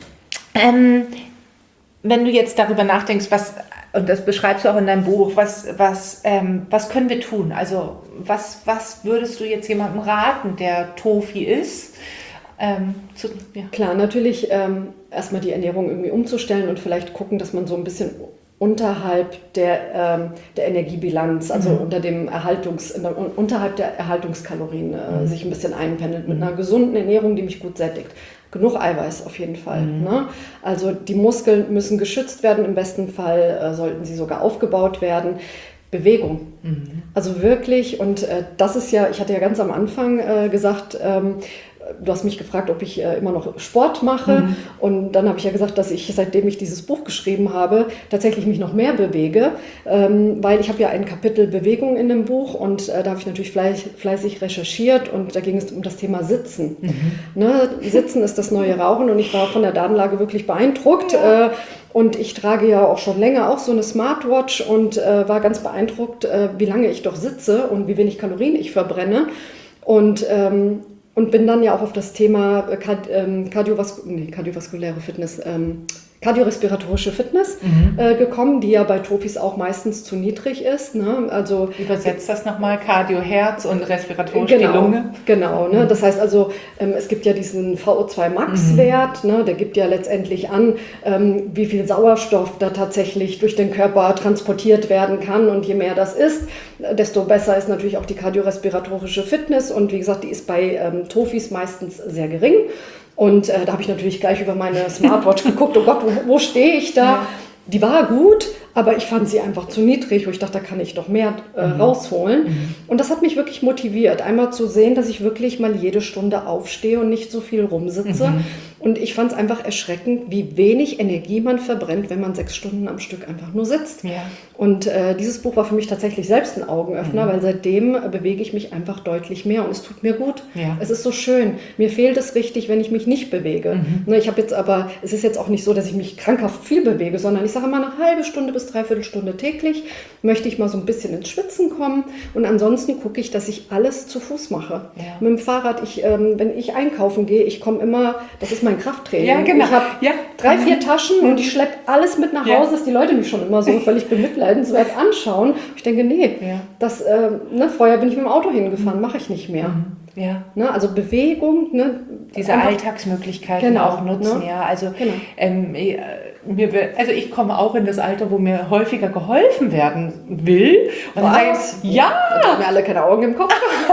ähm, wenn du jetzt darüber nachdenkst, was, und das beschreibst du auch in deinem Buch, was, was, ähm, was können wir tun? Also was, was würdest du jetzt jemandem raten, der Tofi ist? Ähm, zu, ja. Klar, natürlich ähm, erstmal die Ernährung irgendwie umzustellen und vielleicht gucken, dass man so ein bisschen unterhalb der, ähm, der Energiebilanz, also mhm. unter dem Erhaltungs, unterhalb der Erhaltungskalorien äh, mhm. sich ein bisschen einpendelt mit einer gesunden Ernährung, die mich gut sättigt. Genug Eiweiß auf jeden Fall. Mhm. Ne? Also die Muskeln müssen geschützt werden, im besten Fall äh, sollten sie sogar aufgebaut werden. Bewegung. Mhm. Also wirklich, und äh, das ist ja, ich hatte ja ganz am Anfang äh, gesagt, ähm, du hast mich gefragt, ob ich äh, immer noch Sport mache mhm. und dann habe ich ja gesagt, dass ich, seitdem ich dieses Buch geschrieben habe, tatsächlich mich noch mehr bewege, ähm, weil ich habe ja ein Kapitel Bewegung in dem Buch und äh, da habe ich natürlich fleiß, fleißig recherchiert und da ging es um das Thema Sitzen. Mhm. Ne? Sitzen ist das neue Rauchen und ich war von der Datenlage wirklich beeindruckt. Ja. Äh, Und ich trage ja auch schon länger auch so eine Smartwatch und äh, war ganz beeindruckt, äh, wie lange ich doch sitze und wie wenig Kalorien ich verbrenne. Und, ähm, und bin dann ja auch auf das Thema äh, Kard- ähm, Kardiovas- nee, kardiovaskuläre Fitness, ähm, kardiorespiratorische Fitness mhm. äh, gekommen, die ja bei Tofis auch meistens zu niedrig ist. Ne? Also, übersetzt das nochmal, Kardio, Herz und respiratorisch genau, die Lunge. Genau, ne? Das heißt also, ähm, es gibt ja diesen V O zwei Max-Wert, mhm. ne? Der gibt ja letztendlich an, ähm, wie viel Sauerstoff da tatsächlich durch den Körper transportiert werden kann und je mehr das ist, desto besser ist natürlich auch die kardiorespiratorische Fitness und wie gesagt, die ist bei ähm, Tofis meistens sehr gering. Und äh, da habe ich natürlich gleich über meine Smartwatch geguckt, oh Gott, wo, wo stehe ich da? Ja. Die war gut, aber ich fand sie einfach zu niedrig, wo ich dachte, da kann ich doch mehr äh, mhm. rausholen. Mhm. Und das hat mich wirklich motiviert, einmal zu sehen, dass ich wirklich mal jede Stunde aufstehe und nicht so viel rumsitze. Mhm. Und ich fand es einfach erschreckend, wie wenig Energie man verbrennt, wenn man sechs Stunden am Stück einfach nur sitzt. Ja. Und äh, dieses Buch war für mich tatsächlich selbst ein Augenöffner, mhm. weil seitdem äh, bewege ich mich einfach deutlich mehr und es tut mir gut. Ja. Es ist so schön. Mir fehlt es richtig, wenn ich mich nicht bewege. Mhm. Ne, ich habe jetzt aber, es ist jetzt auch nicht so, dass ich mich krankhaft viel bewege, sondern ich sage mal eine halbe Stunde bis dreiviertel Stunde täglich möchte ich mal so ein bisschen ins Schwitzen kommen und ansonsten gucke ich, dass ich alles zu Fuß mache. Ja. Mit dem Fahrrad, ich, ähm, wenn ich einkaufen gehe, ich komme immer, das ist mein Krafttraining. Ja, genau. Ich habe ja. drei, vier Taschen mhm. und ich schleppe alles mit nach Hause, ja. dass die Leute mich schon immer so völlig bemitleidenswert anschauen. Ich denke, nee, ja. das, äh, ne, vorher bin ich mit dem Auto hingefahren, mache ich nicht mehr. Mhm. Ja. Ne, also Bewegung. Ne, diese einfach, Alltagsmöglichkeiten genau, auch nutzen. Ne? Ja, also, genau. ähm, mir, also ich komme auch in das Alter, wo mir häufiger geholfen werden will. Und dann sage ich, ja! Da haben wir alle keine Augen im Kopf.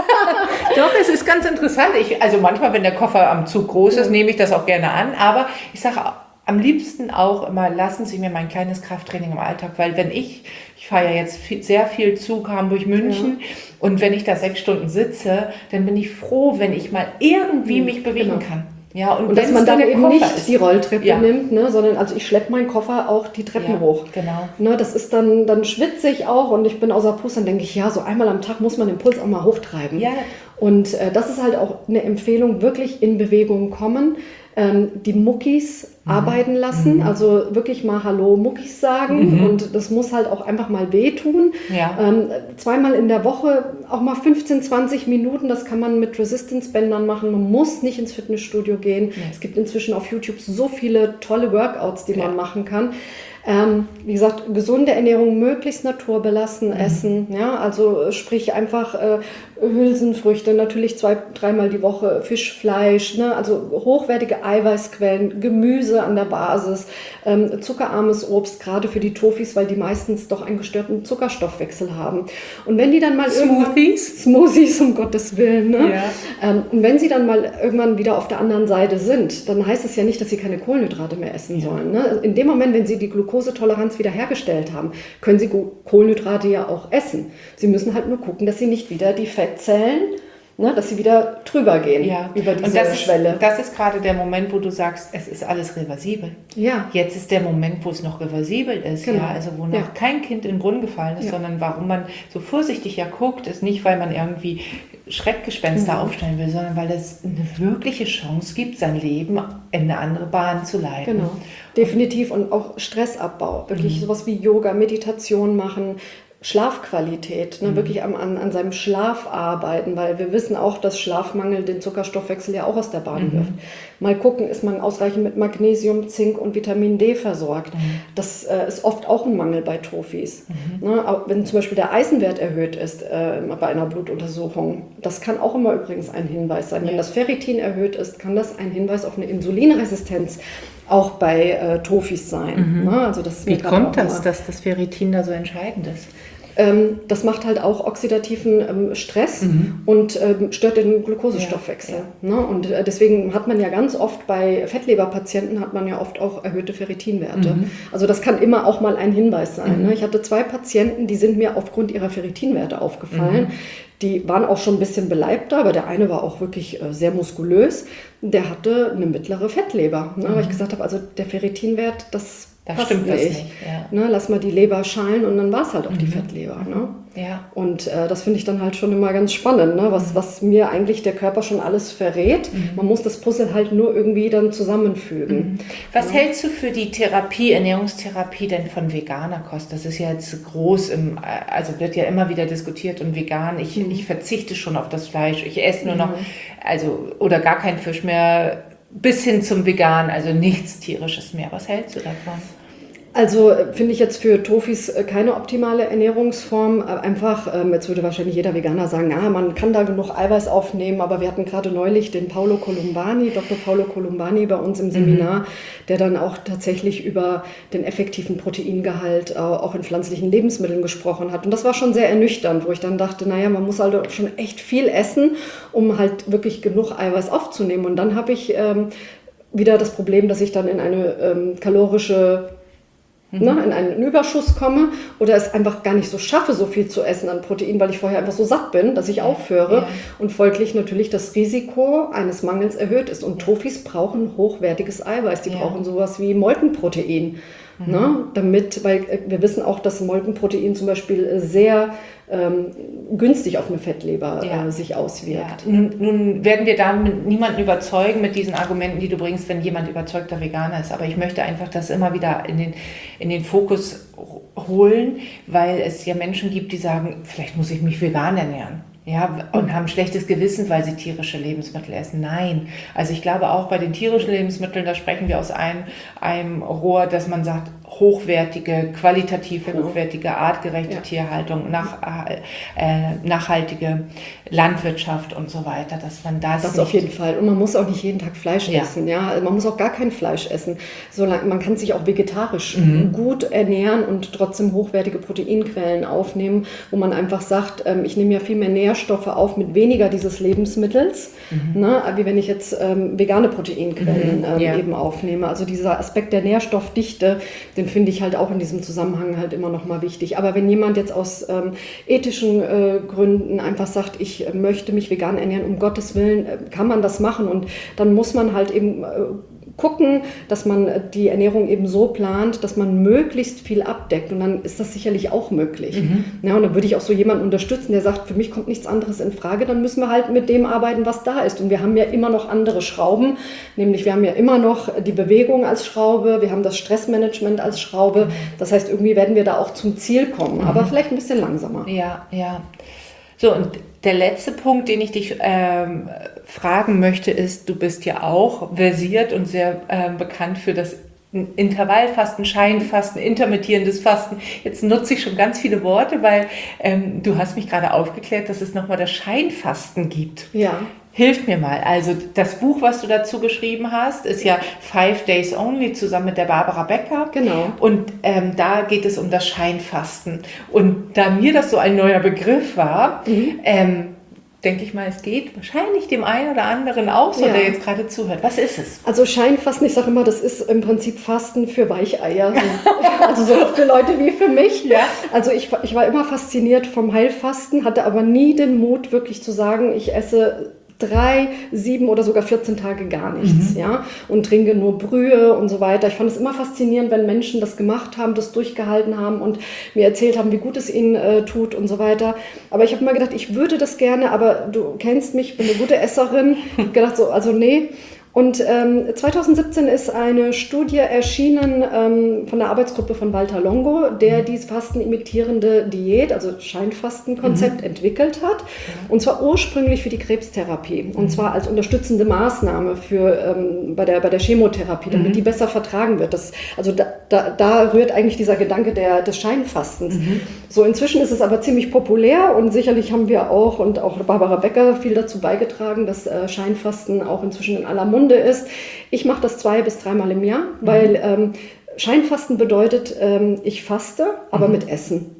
Doch, es ist ganz interessant. Ich, also manchmal, wenn der Koffer am Zug groß ist, ja. nehme ich das auch gerne an. Aber ich sage am liebsten auch immer, lassen Sie mir mein kleines Krafttraining im Alltag. Weil wenn ich, ich fahre ja jetzt viel, sehr viel Zug Hamburg-München ja. und wenn ich da sechs Stunden sitze, dann bin ich froh, wenn ich mal irgendwie mich bewegen genau. kann. Ja, und, und dass man dann eben Koffer nicht ist. die Rolltreppe ja. nimmt, ne, sondern also ich schleppe meinen Koffer auch die Treppen ja, hoch. Genau. Ne, das ist dann, dann schwitze ich auch und ich bin außer Puste, dann denke ich, ja, so einmal am Tag muss man den Puls auch mal hochtreiben. Ja. Und äh, das ist halt auch eine Empfehlung, wirklich in Bewegung kommen, ähm, die Muckis mhm. arbeiten lassen, mhm. also wirklich mal Hallo Muckis sagen mhm. und das muss halt auch einfach mal wehtun. Ja. Ähm, zweimal in der Woche, auch mal fünfzehn, zwanzig Minuten, das kann man mit Resistance-Bändern machen, man muss nicht ins Fitnessstudio gehen. Ja. Es gibt inzwischen auf YouTube so viele tolle Workouts, die ja. man machen kann. Ähm, wie gesagt, gesunde Ernährung, möglichst naturbelassen mhm. essen, ja, also sprich einfach äh, Hülsenfrüchte, natürlich zwei, dreimal die Woche Fisch, Fleisch, ne, also hochwertige Eiweißquellen, Gemüse an der Basis, ähm, zuckerarmes Obst, gerade für die Tofis, weil die meistens doch einen gestörten Zuckerstoffwechsel haben. Und wenn die dann mal Smoothies? Smoothies, um Gottes Willen, ne? Ja. Ähm, und wenn sie dann mal irgendwann wieder auf der anderen Seite sind, dann heißt es ja nicht, dass sie keine Kohlenhydrate mehr essen ja. sollen. Ne? In dem Moment, wenn sie die Glukosetoleranz wieder hergestellt haben, können sie Kohlenhydrate ja auch essen. Sie müssen halt nur gucken, dass sie nicht wieder die Fettzellen, ne, dass sie wieder drüber gehen ja. über diese und das Schwelle. Ist, das ist gerade der Moment, wo du sagst, es ist alles reversibel. Ja. Jetzt ist der Moment, wo es noch reversibel ist. Genau. Ja, also wo noch ja. kein Kind in den Brunnen gefallen ist, ja. sondern warum man so vorsichtig ja guckt, ist nicht, weil man irgendwie Schreckgespenster mhm. aufstellen will, sondern weil es eine wirkliche Chance gibt, sein Leben in eine andere Bahn zu leiten. Genau, definitiv. Und auch Stressabbau, wirklich mhm. sowas wie Yoga, Meditation machen, Schlafqualität, ne, mhm. wirklich an, an, an seinem Schlaf arbeiten, weil wir wissen auch, dass Schlafmangel den Zuckerstoffwechsel ja auch aus der Bahn wirft. Mhm. Mal gucken, ist man ausreichend mit Magnesium, Zink und Vitamin D versorgt. Mhm. Das äh, ist oft auch ein Mangel bei Tofis. Mhm. Ne, auch wenn zum Beispiel der Eisenwert erhöht ist äh, bei einer Blutuntersuchung, das kann auch immer übrigens ein Hinweis sein. Ja. Wenn das Ferritin erhöht ist, kann das ein Hinweis auf eine Insulinresistenz auch bei äh, Tofis sein. Mhm. Ne, also das Wie kommt das, dass das Ferritin da so entscheidend ist? Ähm, das macht halt auch oxidativen ähm, Stress mhm. und ähm, stört den Glukosestoffwechsel. Ja, ja. Ne? Und äh, deswegen hat man ja ganz oft bei Fettleberpatienten hat man ja oft auch erhöhte Ferritinwerte. Mhm. Also das kann immer auch mal ein Hinweis sein. Mhm. Ne? Ich hatte zwei Patienten, die sind mir aufgrund ihrer Ferritinwerte aufgefallen. Mhm. Die waren auch schon ein bisschen beleibter, aber der eine war auch wirklich äh, sehr muskulös. Der hatte eine mittlere Fettleber. Ne? Mhm. Weil ich gesagt habe, also der Ferritinwert, das Da passt stimmt nicht. das nicht. Ja. Ne, lass mal die Leber schallen und dann war es halt auch mhm. die Fettleber. Ne? Ja. Und äh, das finde ich dann halt schon immer ganz spannend, ne? was, mhm. was mir eigentlich der Körper schon alles verrät. Mhm. Man muss das Puzzle halt nur irgendwie dann zusammenfügen. Mhm. Was ja. hältst du für die Therapie, Ernährungstherapie denn von veganer Kost? Das ist ja jetzt groß, im, also wird ja immer wieder diskutiert und vegan. Ich, mhm. ich verzichte schon auf das Fleisch. Ich esse nur noch, mhm. also oder gar kein Fisch mehr. Bis hin zum Vegan, also nichts Tierisches mehr. Was hältst du davon? Also finde ich jetzt für Tofis keine optimale Ernährungsform. Einfach, ähm, jetzt würde wahrscheinlich jeder Veganer sagen, ja, man kann da genug Eiweiß aufnehmen, aber wir hatten gerade neulich den Paolo Columbani, Doktor Paolo Columbani bei uns im Seminar, mhm. der dann auch tatsächlich über den effektiven Proteingehalt äh, auch in pflanzlichen Lebensmitteln gesprochen hat. Und das war schon sehr ernüchternd, wo ich dann dachte, naja, man muss halt schon echt viel essen, um halt wirklich genug Eiweiß aufzunehmen. Und dann habe ich ähm, wieder das Problem, dass ich dann in eine ähm, kalorische Ne, in einen Überschuss komme oder es einfach gar nicht so schaffe, so viel zu essen an Protein, weil ich vorher einfach so satt bin, dass ich aufhöre ja. und folglich natürlich das Risiko eines Mangels erhöht ist. Und Tofis brauchen hochwertiges Eiweiß, die ja. brauchen sowas wie Molkenprotein. Mhm. Ne, damit, weil wir wissen auch, dass Molkenprotein zum Beispiel sehr ähm, günstig auf eine Fettleber ja. äh, sich auswirkt. Ja. Nun, nun werden wir damit niemanden überzeugen mit diesen Argumenten, die du bringst, wenn jemand überzeugter Veganer ist. Aber ich möchte einfach das immer wieder in den, in den Fokus holen, weil es ja Menschen gibt, die sagen, vielleicht muss ich mich vegan ernähren. Ja, und haben schlechtes Gewissen, weil sie tierische Lebensmittel essen. Nein, also ich glaube auch bei den tierischen Lebensmitteln, da sprechen wir aus einem, einem Rohr, dass man sagt, hochwertige, qualitativ genau. hochwertige, artgerechte ja. Tierhaltung, nach, äh, nachhaltige Landwirtschaft und so weiter, dass man das... Das auf jeden Fall. Und man muss auch nicht jeden Tag Fleisch ja. essen. Ja? Man muss auch gar kein Fleisch essen. Solange, man kann sich auch vegetarisch mhm. gut ernähren und trotzdem hochwertige Proteinquellen aufnehmen, wo man einfach sagt, ähm, ich nehme ja viel mehr Nährstoffe auf mit weniger dieses Lebensmittels, mhm. ne? Wie wenn ich jetzt ähm, vegane Proteinquellen mhm. ähm, ja. eben aufnehme. Also dieser Aspekt der Nährstoffdichte, den den finde ich halt auch in diesem Zusammenhang halt immer noch mal wichtig. Aber wenn jemand jetzt aus ähm, ethischen äh, Gründen einfach sagt, ich äh, möchte mich vegan ernähren, um Gottes Willen, äh, kann man das machen. Und dann muss man halt eben äh, gucken, dass man die Ernährung eben so plant, dass man möglichst viel abdeckt. Und dann ist das sicherlich auch möglich. Mhm. Ja, und dann würde ich auch so jemanden unterstützen, der sagt, für mich kommt nichts anderes in Frage. Dann müssen wir halt mit dem arbeiten, was da ist. Und wir haben ja immer noch andere Schrauben. Nämlich wir haben ja immer noch die Bewegung als Schraube. Wir haben das Stressmanagement als Schraube. Das heißt, irgendwie werden wir da auch zum Ziel kommen. Mhm. Aber vielleicht ein bisschen langsamer. Ja, ja. So, und der letzte Punkt, den ich dich ähm, fragen möchte, ist, du bist ja auch versiert und sehr äh, bekannt für das Intervallfasten, Scheinfasten, intermittierendes Fasten. Jetzt nutze ich schon ganz viele Worte, weil ähm, du hast mich gerade aufgeklärt, dass es nochmal das Scheinfasten gibt. Ja. Hilf mir mal. Also das Buch, was du dazu geschrieben hast, ist ja Five Days Only zusammen mit der Barbara Becker. Genau. Und ähm, da geht es um das Scheinfasten. Und da mir das so ein neuer Begriff war, mhm. ähm, denke ich mal, es geht wahrscheinlich dem einen oder anderen auch so, ja. der jetzt gerade zuhört. Was ist es? Also Scheinfasten, ich sage immer, das ist im Prinzip Fasten für Weicheier. Also so für Leute wie für mich. Ja. Also ich, ich war immer fasziniert vom Heilfasten, hatte aber nie den Mut, wirklich zu sagen, ich esse drei, sieben oder sogar vierzehn Tage gar nichts, mhm. ja, und trinke nur Brühe und so weiter. Ich fand es immer faszinierend, wenn Menschen das gemacht haben, das durchgehalten haben und mir erzählt haben, wie gut es ihnen äh, tut und so weiter. Aber ich habe mir gedacht, ich würde das gerne, aber du kennst mich, ich bin eine gute Esserin. Ich habe gedacht, so, also nee. Und ähm, zwanzig siebzehn ist eine Studie erschienen ähm, von der Arbeitsgruppe von Walter Longo, der dieses fastenimittierende Diät, also Scheinfastenkonzept, mhm. entwickelt hat. Und zwar ursprünglich für die Krebstherapie. Und zwar als unterstützende Maßnahme für, ähm, bei, der, bei der Chemotherapie, damit mhm. die besser vertragen wird. Das, also da, da, da rührt eigentlich dieser Gedanke der, des Scheinfastens. Mhm. So, inzwischen ist es aber ziemlich populär und sicherlich haben wir auch, und auch Barbara Becker, viel dazu beigetragen, dass äh, Scheinfasten auch inzwischen in aller Munde ist. Ich mache das zwei bis dreimal im Jahr, weil mhm. ähm, Scheinfasten bedeutet, ähm, ich faste, aber mhm. mit Essen.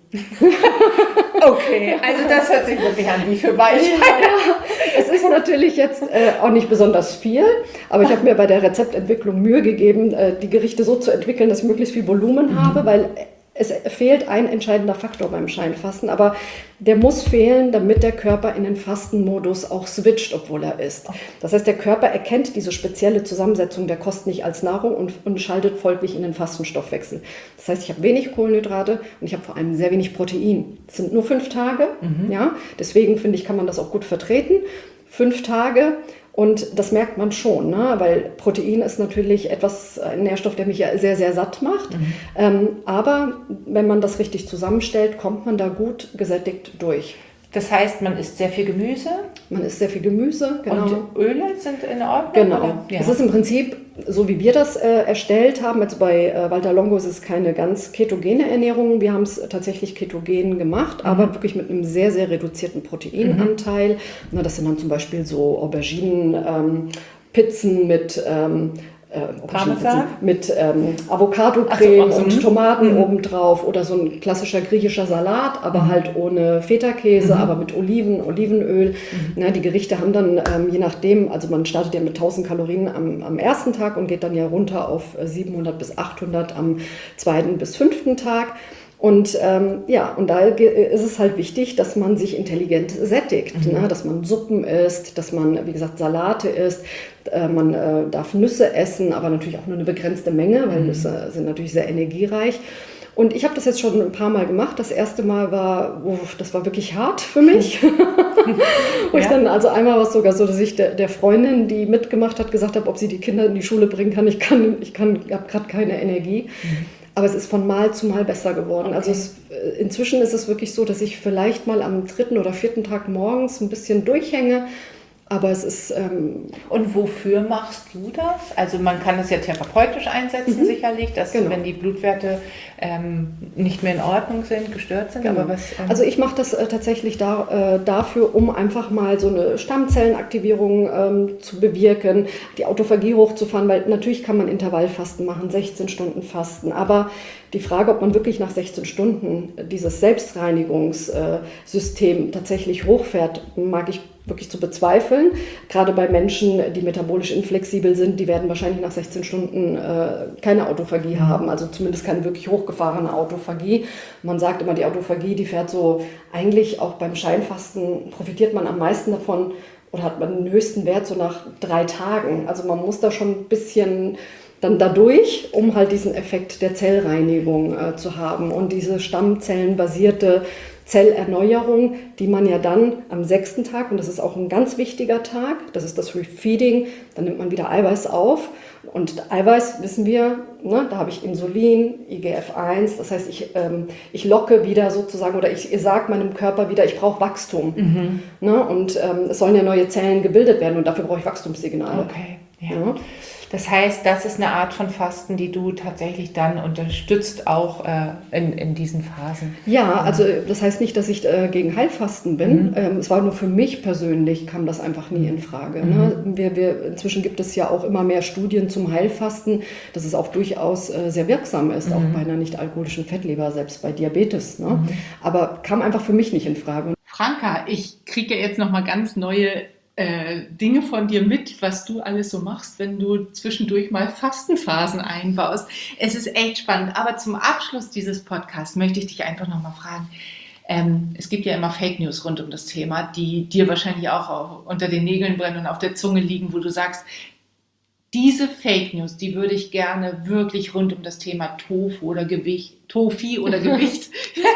Okay, also das hört sich wirklich an wie für Weicheier. Ja, es ist natürlich jetzt äh, auch nicht besonders viel, aber ich habe mir bei der Rezeptentwicklung Mühe gegeben, äh, die Gerichte so zu entwickeln, dass ich möglichst viel Volumen mhm. habe, weil es fehlt ein entscheidender Faktor beim Scheinfasten, aber der muss fehlen, damit der Körper in den Fastenmodus auch switcht, obwohl er isst. Das heißt, der Körper erkennt diese spezielle Zusammensetzung der Kost nicht als Nahrung und, und schaltet folglich in den Fastenstoffwechsel. Das heißt, ich habe wenig Kohlenhydrate und ich habe vor allem sehr wenig Protein. Es sind nur fünf Tage, mhm. ja, deswegen finde ich, kann man das auch gut vertreten. Fünf Tage. Und das merkt man schon, ne? Weil Protein ist natürlich etwas, ein Nährstoff, der mich ja sehr, sehr satt macht. Mhm. Ähm, aber wenn man das richtig zusammenstellt, kommt man da gut gesättigt durch. Das heißt, man isst sehr viel Gemüse? Man isst sehr viel Gemüse, genau. Und Öle sind in Ordnung? Genau. Ja. Es ist im Prinzip, so wie wir das äh, erstellt haben, jetzt bei äh, Walter Longo ist es keine ganz ketogene Ernährung. Wir haben es tatsächlich ketogen gemacht, mhm. aber wirklich mit einem sehr, sehr reduzierten Proteinanteil. Mhm. Na, das sind dann zum Beispiel so Auberginen, ähm, Pizzen mit... Ähm, Äh, mit ähm, Avocado-Creme so, und Tomaten mhm. obendrauf oder so ein klassischer griechischer Salat, aber mhm. halt ohne Feta-Käse, mhm. aber mit Oliven, Olivenöl. Mhm. Ja, die Gerichte haben dann, ähm, je nachdem, also man startet ja mit tausend Kalorien am, am ersten Tag und geht dann ja runter auf siebenhundert bis achthundert am zweiten bis fünften Tag. Und ähm, ja, und da ist es halt wichtig, dass man sich intelligent sättigt, mhm. ne? Dass man Suppen isst, dass man, wie gesagt, Salate isst, äh, man äh, darf Nüsse essen, aber natürlich auch nur eine begrenzte Menge, weil mhm. Nüsse sind natürlich sehr energiereich. Und ich habe das jetzt schon ein paar Mal gemacht. Das erste Mal war, oh, das war wirklich hart für mich. Wo ich ja. dann, also einmal war es sogar so, dass ich der, der Freundin, die mitgemacht hat, gesagt habe, ob sie die Kinder in die Schule bringen kann. Ich kann, ich kann, habe gerade keine Energie. Mhm. Aber es ist von Mal zu Mal besser geworden. Okay. Also es, inzwischen ist es wirklich so, dass ich vielleicht mal am dritten oder vierten Tag morgens ein bisschen durchhänge. Aber es ist... Ähm Und wofür machst du das? Also man kann es ja therapeutisch einsetzen, mhm. sicherlich, dass genau. wenn die Blutwerte ähm, nicht mehr in Ordnung sind, gestört sind. Genau. Aber was, ähm also ich mache das äh, tatsächlich da, äh, dafür, um einfach mal so eine Stammzellenaktivierung ähm, zu bewirken, die Autophagie hochzufahren, weil natürlich kann man Intervallfasten machen, sechzehn Stunden Fasten, aber die Frage, ob man wirklich nach sechzehn Stunden dieses Selbstreinigungssystem tatsächlich hochfährt, mag ich wirklich zu bezweifeln. Gerade bei Menschen, die metabolisch inflexibel sind, die werden wahrscheinlich nach sechzehn Stunden äh, keine Autophagie mhm. haben, also zumindest keine wirklich hochgefahrene Autophagie. Man sagt immer, die Autophagie, die fährt so, eigentlich auch beim Scheinfasten profitiert man am meisten davon oder hat man den höchsten Wert so nach drei Tagen. Also man muss da schon ein bisschen dann dadurch, um halt diesen Effekt der Zellreinigung äh, zu haben und diese stammzellenbasierte Zellerneuerung, die man ja dann am sechsten Tag, und das ist auch ein ganz wichtiger Tag, das ist das Refeeding, dann nimmt man wieder Eiweiß auf und Eiweiß, wissen wir, ne, da habe ich Insulin, I G F eins, das heißt, ich, ähm, ich locke wieder sozusagen oder ich, ich sage meinem Körper wieder, ich brauche Wachstum. Mhm. Ne, und ähm, es sollen ja neue Zellen gebildet werden und dafür brauche ich Wachstumssignale. Okay, ja. ja. Das heißt, das ist eine Art von Fasten, die du tatsächlich dann unterstützt, auch äh, in, in diesen Phasen. Ja, also das heißt nicht, dass ich äh, gegen Heilfasten bin. Mhm. Ähm, es war nur für mich persönlich, kam das einfach nie in Frage. Mhm. Ne? Wir, wir, inzwischen gibt es ja auch immer mehr Studien zum Heilfasten, dass es auch durchaus äh, sehr wirksam ist, mhm. auch bei einer nicht-alkoholischen Fettleber, selbst bei Diabetes. Ne? Mhm. Aber kam einfach für mich nicht in Frage. Franka, ich kriege jetzt nochmal ganz neue Äh, Dinge von dir mit, was du alles so machst, wenn du zwischendurch mal Fastenphasen einbaust. Es ist echt spannend. Aber zum Abschluss dieses Podcasts möchte ich dich einfach nochmal fragen. Ähm, es gibt ja immer Fake News rund um das Thema, die dir wahrscheinlich auch auf, unter den Nägeln brennen und auf der Zunge liegen, wo du sagst, diese Fake News, die würde ich gerne wirklich rund um das Thema Tofu oder Gewicht, Tofi oder Gewicht.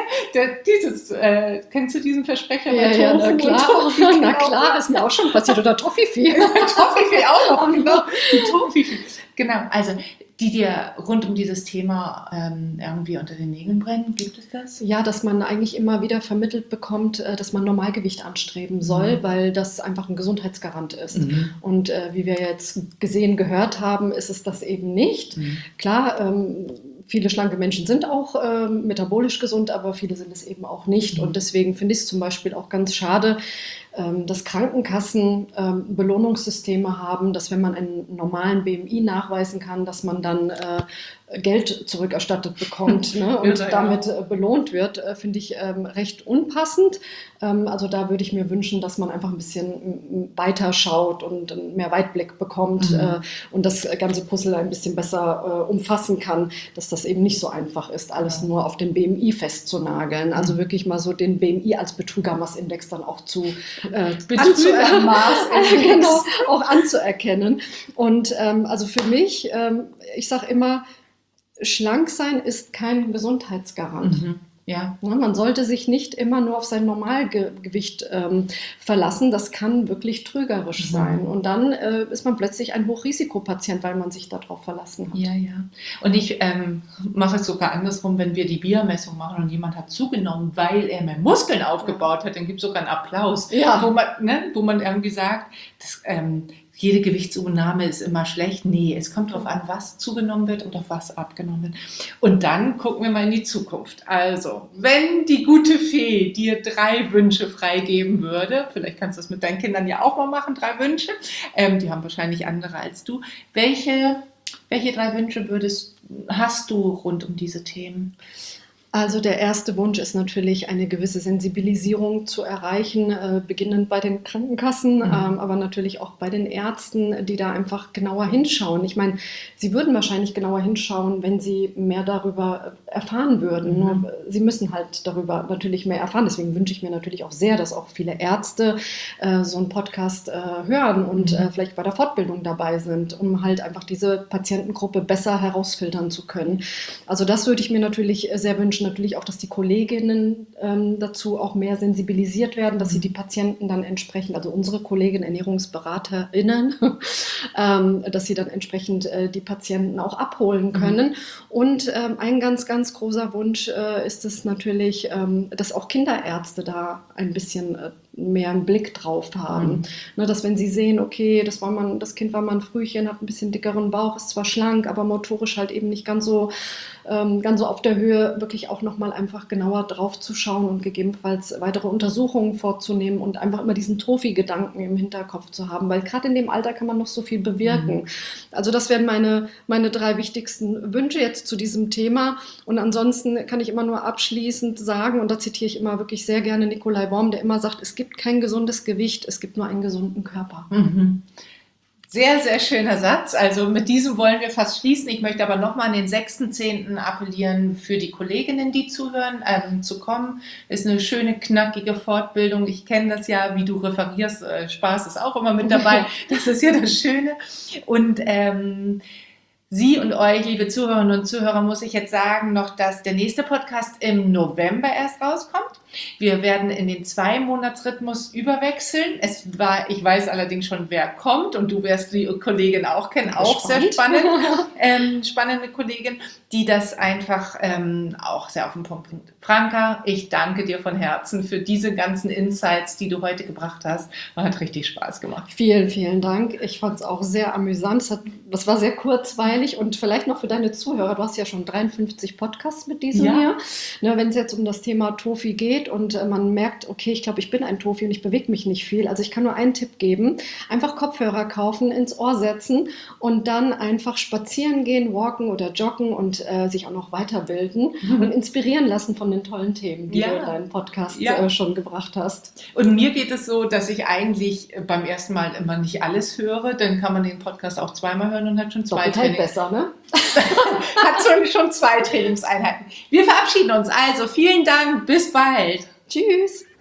Dieses, äh, kennst du diesen Versprecher ja, bei ja, Tofu? Na klar, Tofi, na genau. klar, ist mir auch schon passiert. Oder Tofifi. Tofifi auch noch, genau. Die Tofifi. Genau, also die dir rund um dieses Thema ähm, irgendwie unter den Nägeln brennen, gibt es das? Ja, dass man eigentlich immer wieder vermittelt bekommt, äh, dass man Normalgewicht anstreben soll, mhm. weil das einfach ein Gesundheitsgarant ist. Mhm. Und äh, wie wir jetzt gesehen, gehört haben, ist es das eben nicht. Mhm. Klar, ähm, viele schlanke Menschen sind auch ähm, metabolisch gesund, aber viele sind es eben auch nicht. Mhm. Und deswegen finde ich es zum Beispiel auch ganz schade, ähm, dass Krankenkassen ähm, Belohnungssysteme haben, dass wenn man einen normalen B M I nachweisen kann, dass man dann äh, Geld zurückerstattet bekommt ne, und ja, damit ja. belohnt wird, äh, finde ich ähm, recht unpassend. Ähm, also da würde ich mir wünschen, dass man einfach ein bisschen weiter schaut und mehr Weitblick bekommt mhm. äh, und das ganze Puzzle ein bisschen besser äh, umfassen kann, dass das eben nicht so einfach ist, alles ja. nur auf den B M I festzunageln. Also mhm. wirklich mal so den B M I als Betrügermassindex dann auch zu äh, anzuerkennen, genau, auch anzuerkennen. Und ähm, also für mich, ähm, ich sage immer, schlank sein ist kein Gesundheitsgarant. Mhm. Ja. Ja, man sollte sich nicht immer nur auf sein Normalgewicht ähm, verlassen. Das kann wirklich trügerisch mhm. sein. Und dann äh, ist man plötzlich ein Hochrisikopatient, weil man sich darauf verlassen hat. Ja, ja. Und ich ähm, mache es sogar andersrum, wenn wir die Biermessung machen und jemand hat zugenommen, weil er mehr Muskeln aufgebaut hat, dann gibt es sogar einen Applaus, ja. wo, man, ne, wo man irgendwie sagt, das, ähm, jede Gewichtszunahme ist immer schlecht. Nee, es kommt darauf an, was zugenommen wird und auf was abgenommen wird. Und dann gucken wir mal in die Zukunft. Also, wenn die gute Fee dir drei Wünsche freigeben würde, vielleicht kannst du das mit deinen Kindern ja auch mal machen, drei Wünsche, ähm, die haben wahrscheinlich andere als du. Welche, welche drei Wünsche würdest, hast du rund um diese Themen? Also der erste Wunsch ist natürlich, eine gewisse Sensibilisierung zu erreichen, äh, beginnend bei den Krankenkassen, mhm. ähm, aber natürlich auch bei den Ärzten, die da einfach genauer hinschauen. Ich meine, sie würden wahrscheinlich genauer hinschauen, wenn sie mehr darüber erfahren würden. Mhm. Sie müssen halt darüber natürlich mehr erfahren. Deswegen wünsche ich mir natürlich auch sehr, dass auch viele Ärzte äh, so einen Podcast äh, hören und mhm. äh, vielleicht bei der Fortbildung dabei sind, um halt einfach diese Patientengruppe besser herausfiltern zu können. Also das würde ich mir natürlich sehr wünschen. Natürlich auch, dass die Kolleginnen ähm, dazu auch mehr sensibilisiert werden, dass sie die Patienten dann entsprechend, also unsere Kolleginnen, ErnährungsberaterInnen, ähm, dass sie dann entsprechend äh, die Patienten auch abholen können. Mhm. Und ähm, ein ganz, ganz großer Wunsch äh, ist es natürlich, ähm, dass auch Kinderärzte da ein bisschen äh, mehr einen Blick drauf haben. Mhm. Ne, dass wenn sie sehen, okay, das, war man, das Kind war mal ein Frühchen, hat ein bisschen dickeren Bauch, ist zwar schlank, aber motorisch halt eben nicht ganz so, ähm, ganz so auf der Höhe, wirklich auch nochmal einfach genauer drauf zu schauen und gegebenenfalls weitere Untersuchungen vorzunehmen und einfach immer diesen Trophy-Gedanken im Hinterkopf zu haben, weil gerade in dem Alter kann man noch so viel bewirken. Mhm. Also das wären meine, meine drei wichtigsten Wünsche jetzt zu diesem Thema und ansonsten kann ich immer nur abschließend sagen, und da zitiere ich immer wirklich sehr gerne Nikolai Worm, der immer sagt, es gibt gibt kein gesundes Gewicht, es gibt nur einen gesunden Körper. Mhm. Sehr, sehr schöner Satz. Also mit diesem wollen wir fast schließen. Ich möchte aber nochmal an den sechsten zehnten appellieren, für die Kolleginnen, die zuhören, ähm, zu kommen. Ist eine schöne, knackige Fortbildung. Ich kenne das ja, wie du referierst. Äh, Spaß ist auch immer mit dabei. Das ist ja das Schöne. Und ähm, Sie und euch, liebe Zuhörerinnen und Zuhörer, muss ich jetzt sagen noch, dass der nächste Podcast im November erst rauskommt. Wir werden in den Zwei-Monats-Rhythmus überwechseln. Es war, ich weiß allerdings schon, wer kommt, und du wirst die Kollegin auch kennen, auch Spannend. sehr spannend, ähm, spannende Kollegin, die das einfach ähm, auch sehr auf den Punkt bringt. Franka, ich danke dir von Herzen für diese ganzen Insights, die du heute gebracht hast. Hat richtig Spaß gemacht. Vielen, vielen Dank. Ich fand es auch sehr amüsant. Es hat, das war sehr kurzweilig, und vielleicht noch für deine Zuhörer, du hast ja schon dreiundfünfzig Podcasts mit diesem Ja. hier. Ne, wenn es jetzt um das Thema Tofi geht und äh, man merkt, okay, ich glaube, ich bin ein Tofi und ich bewege mich nicht viel. Also ich kann nur einen Tipp geben. Einfach Kopfhörer kaufen, ins Ohr setzen und dann einfach spazieren gehen, walken oder joggen und äh, sich auch noch weiterbilden Mhm. und inspirieren lassen von den tollen Themen, die Ja. du in deinem Podcast Ja. äh, schon gebracht hast. Und mir geht es so, dass ich eigentlich beim ersten Mal immer nicht alles höre. Dann kann man den Podcast auch zweimal hören und hat schon zwei Doppelt halt Trainings. besser, ne? Hat schon, schon zwei Trainingseinheiten. Wir verabschieden uns also. Vielen Dank. Bis bald. Tschüss.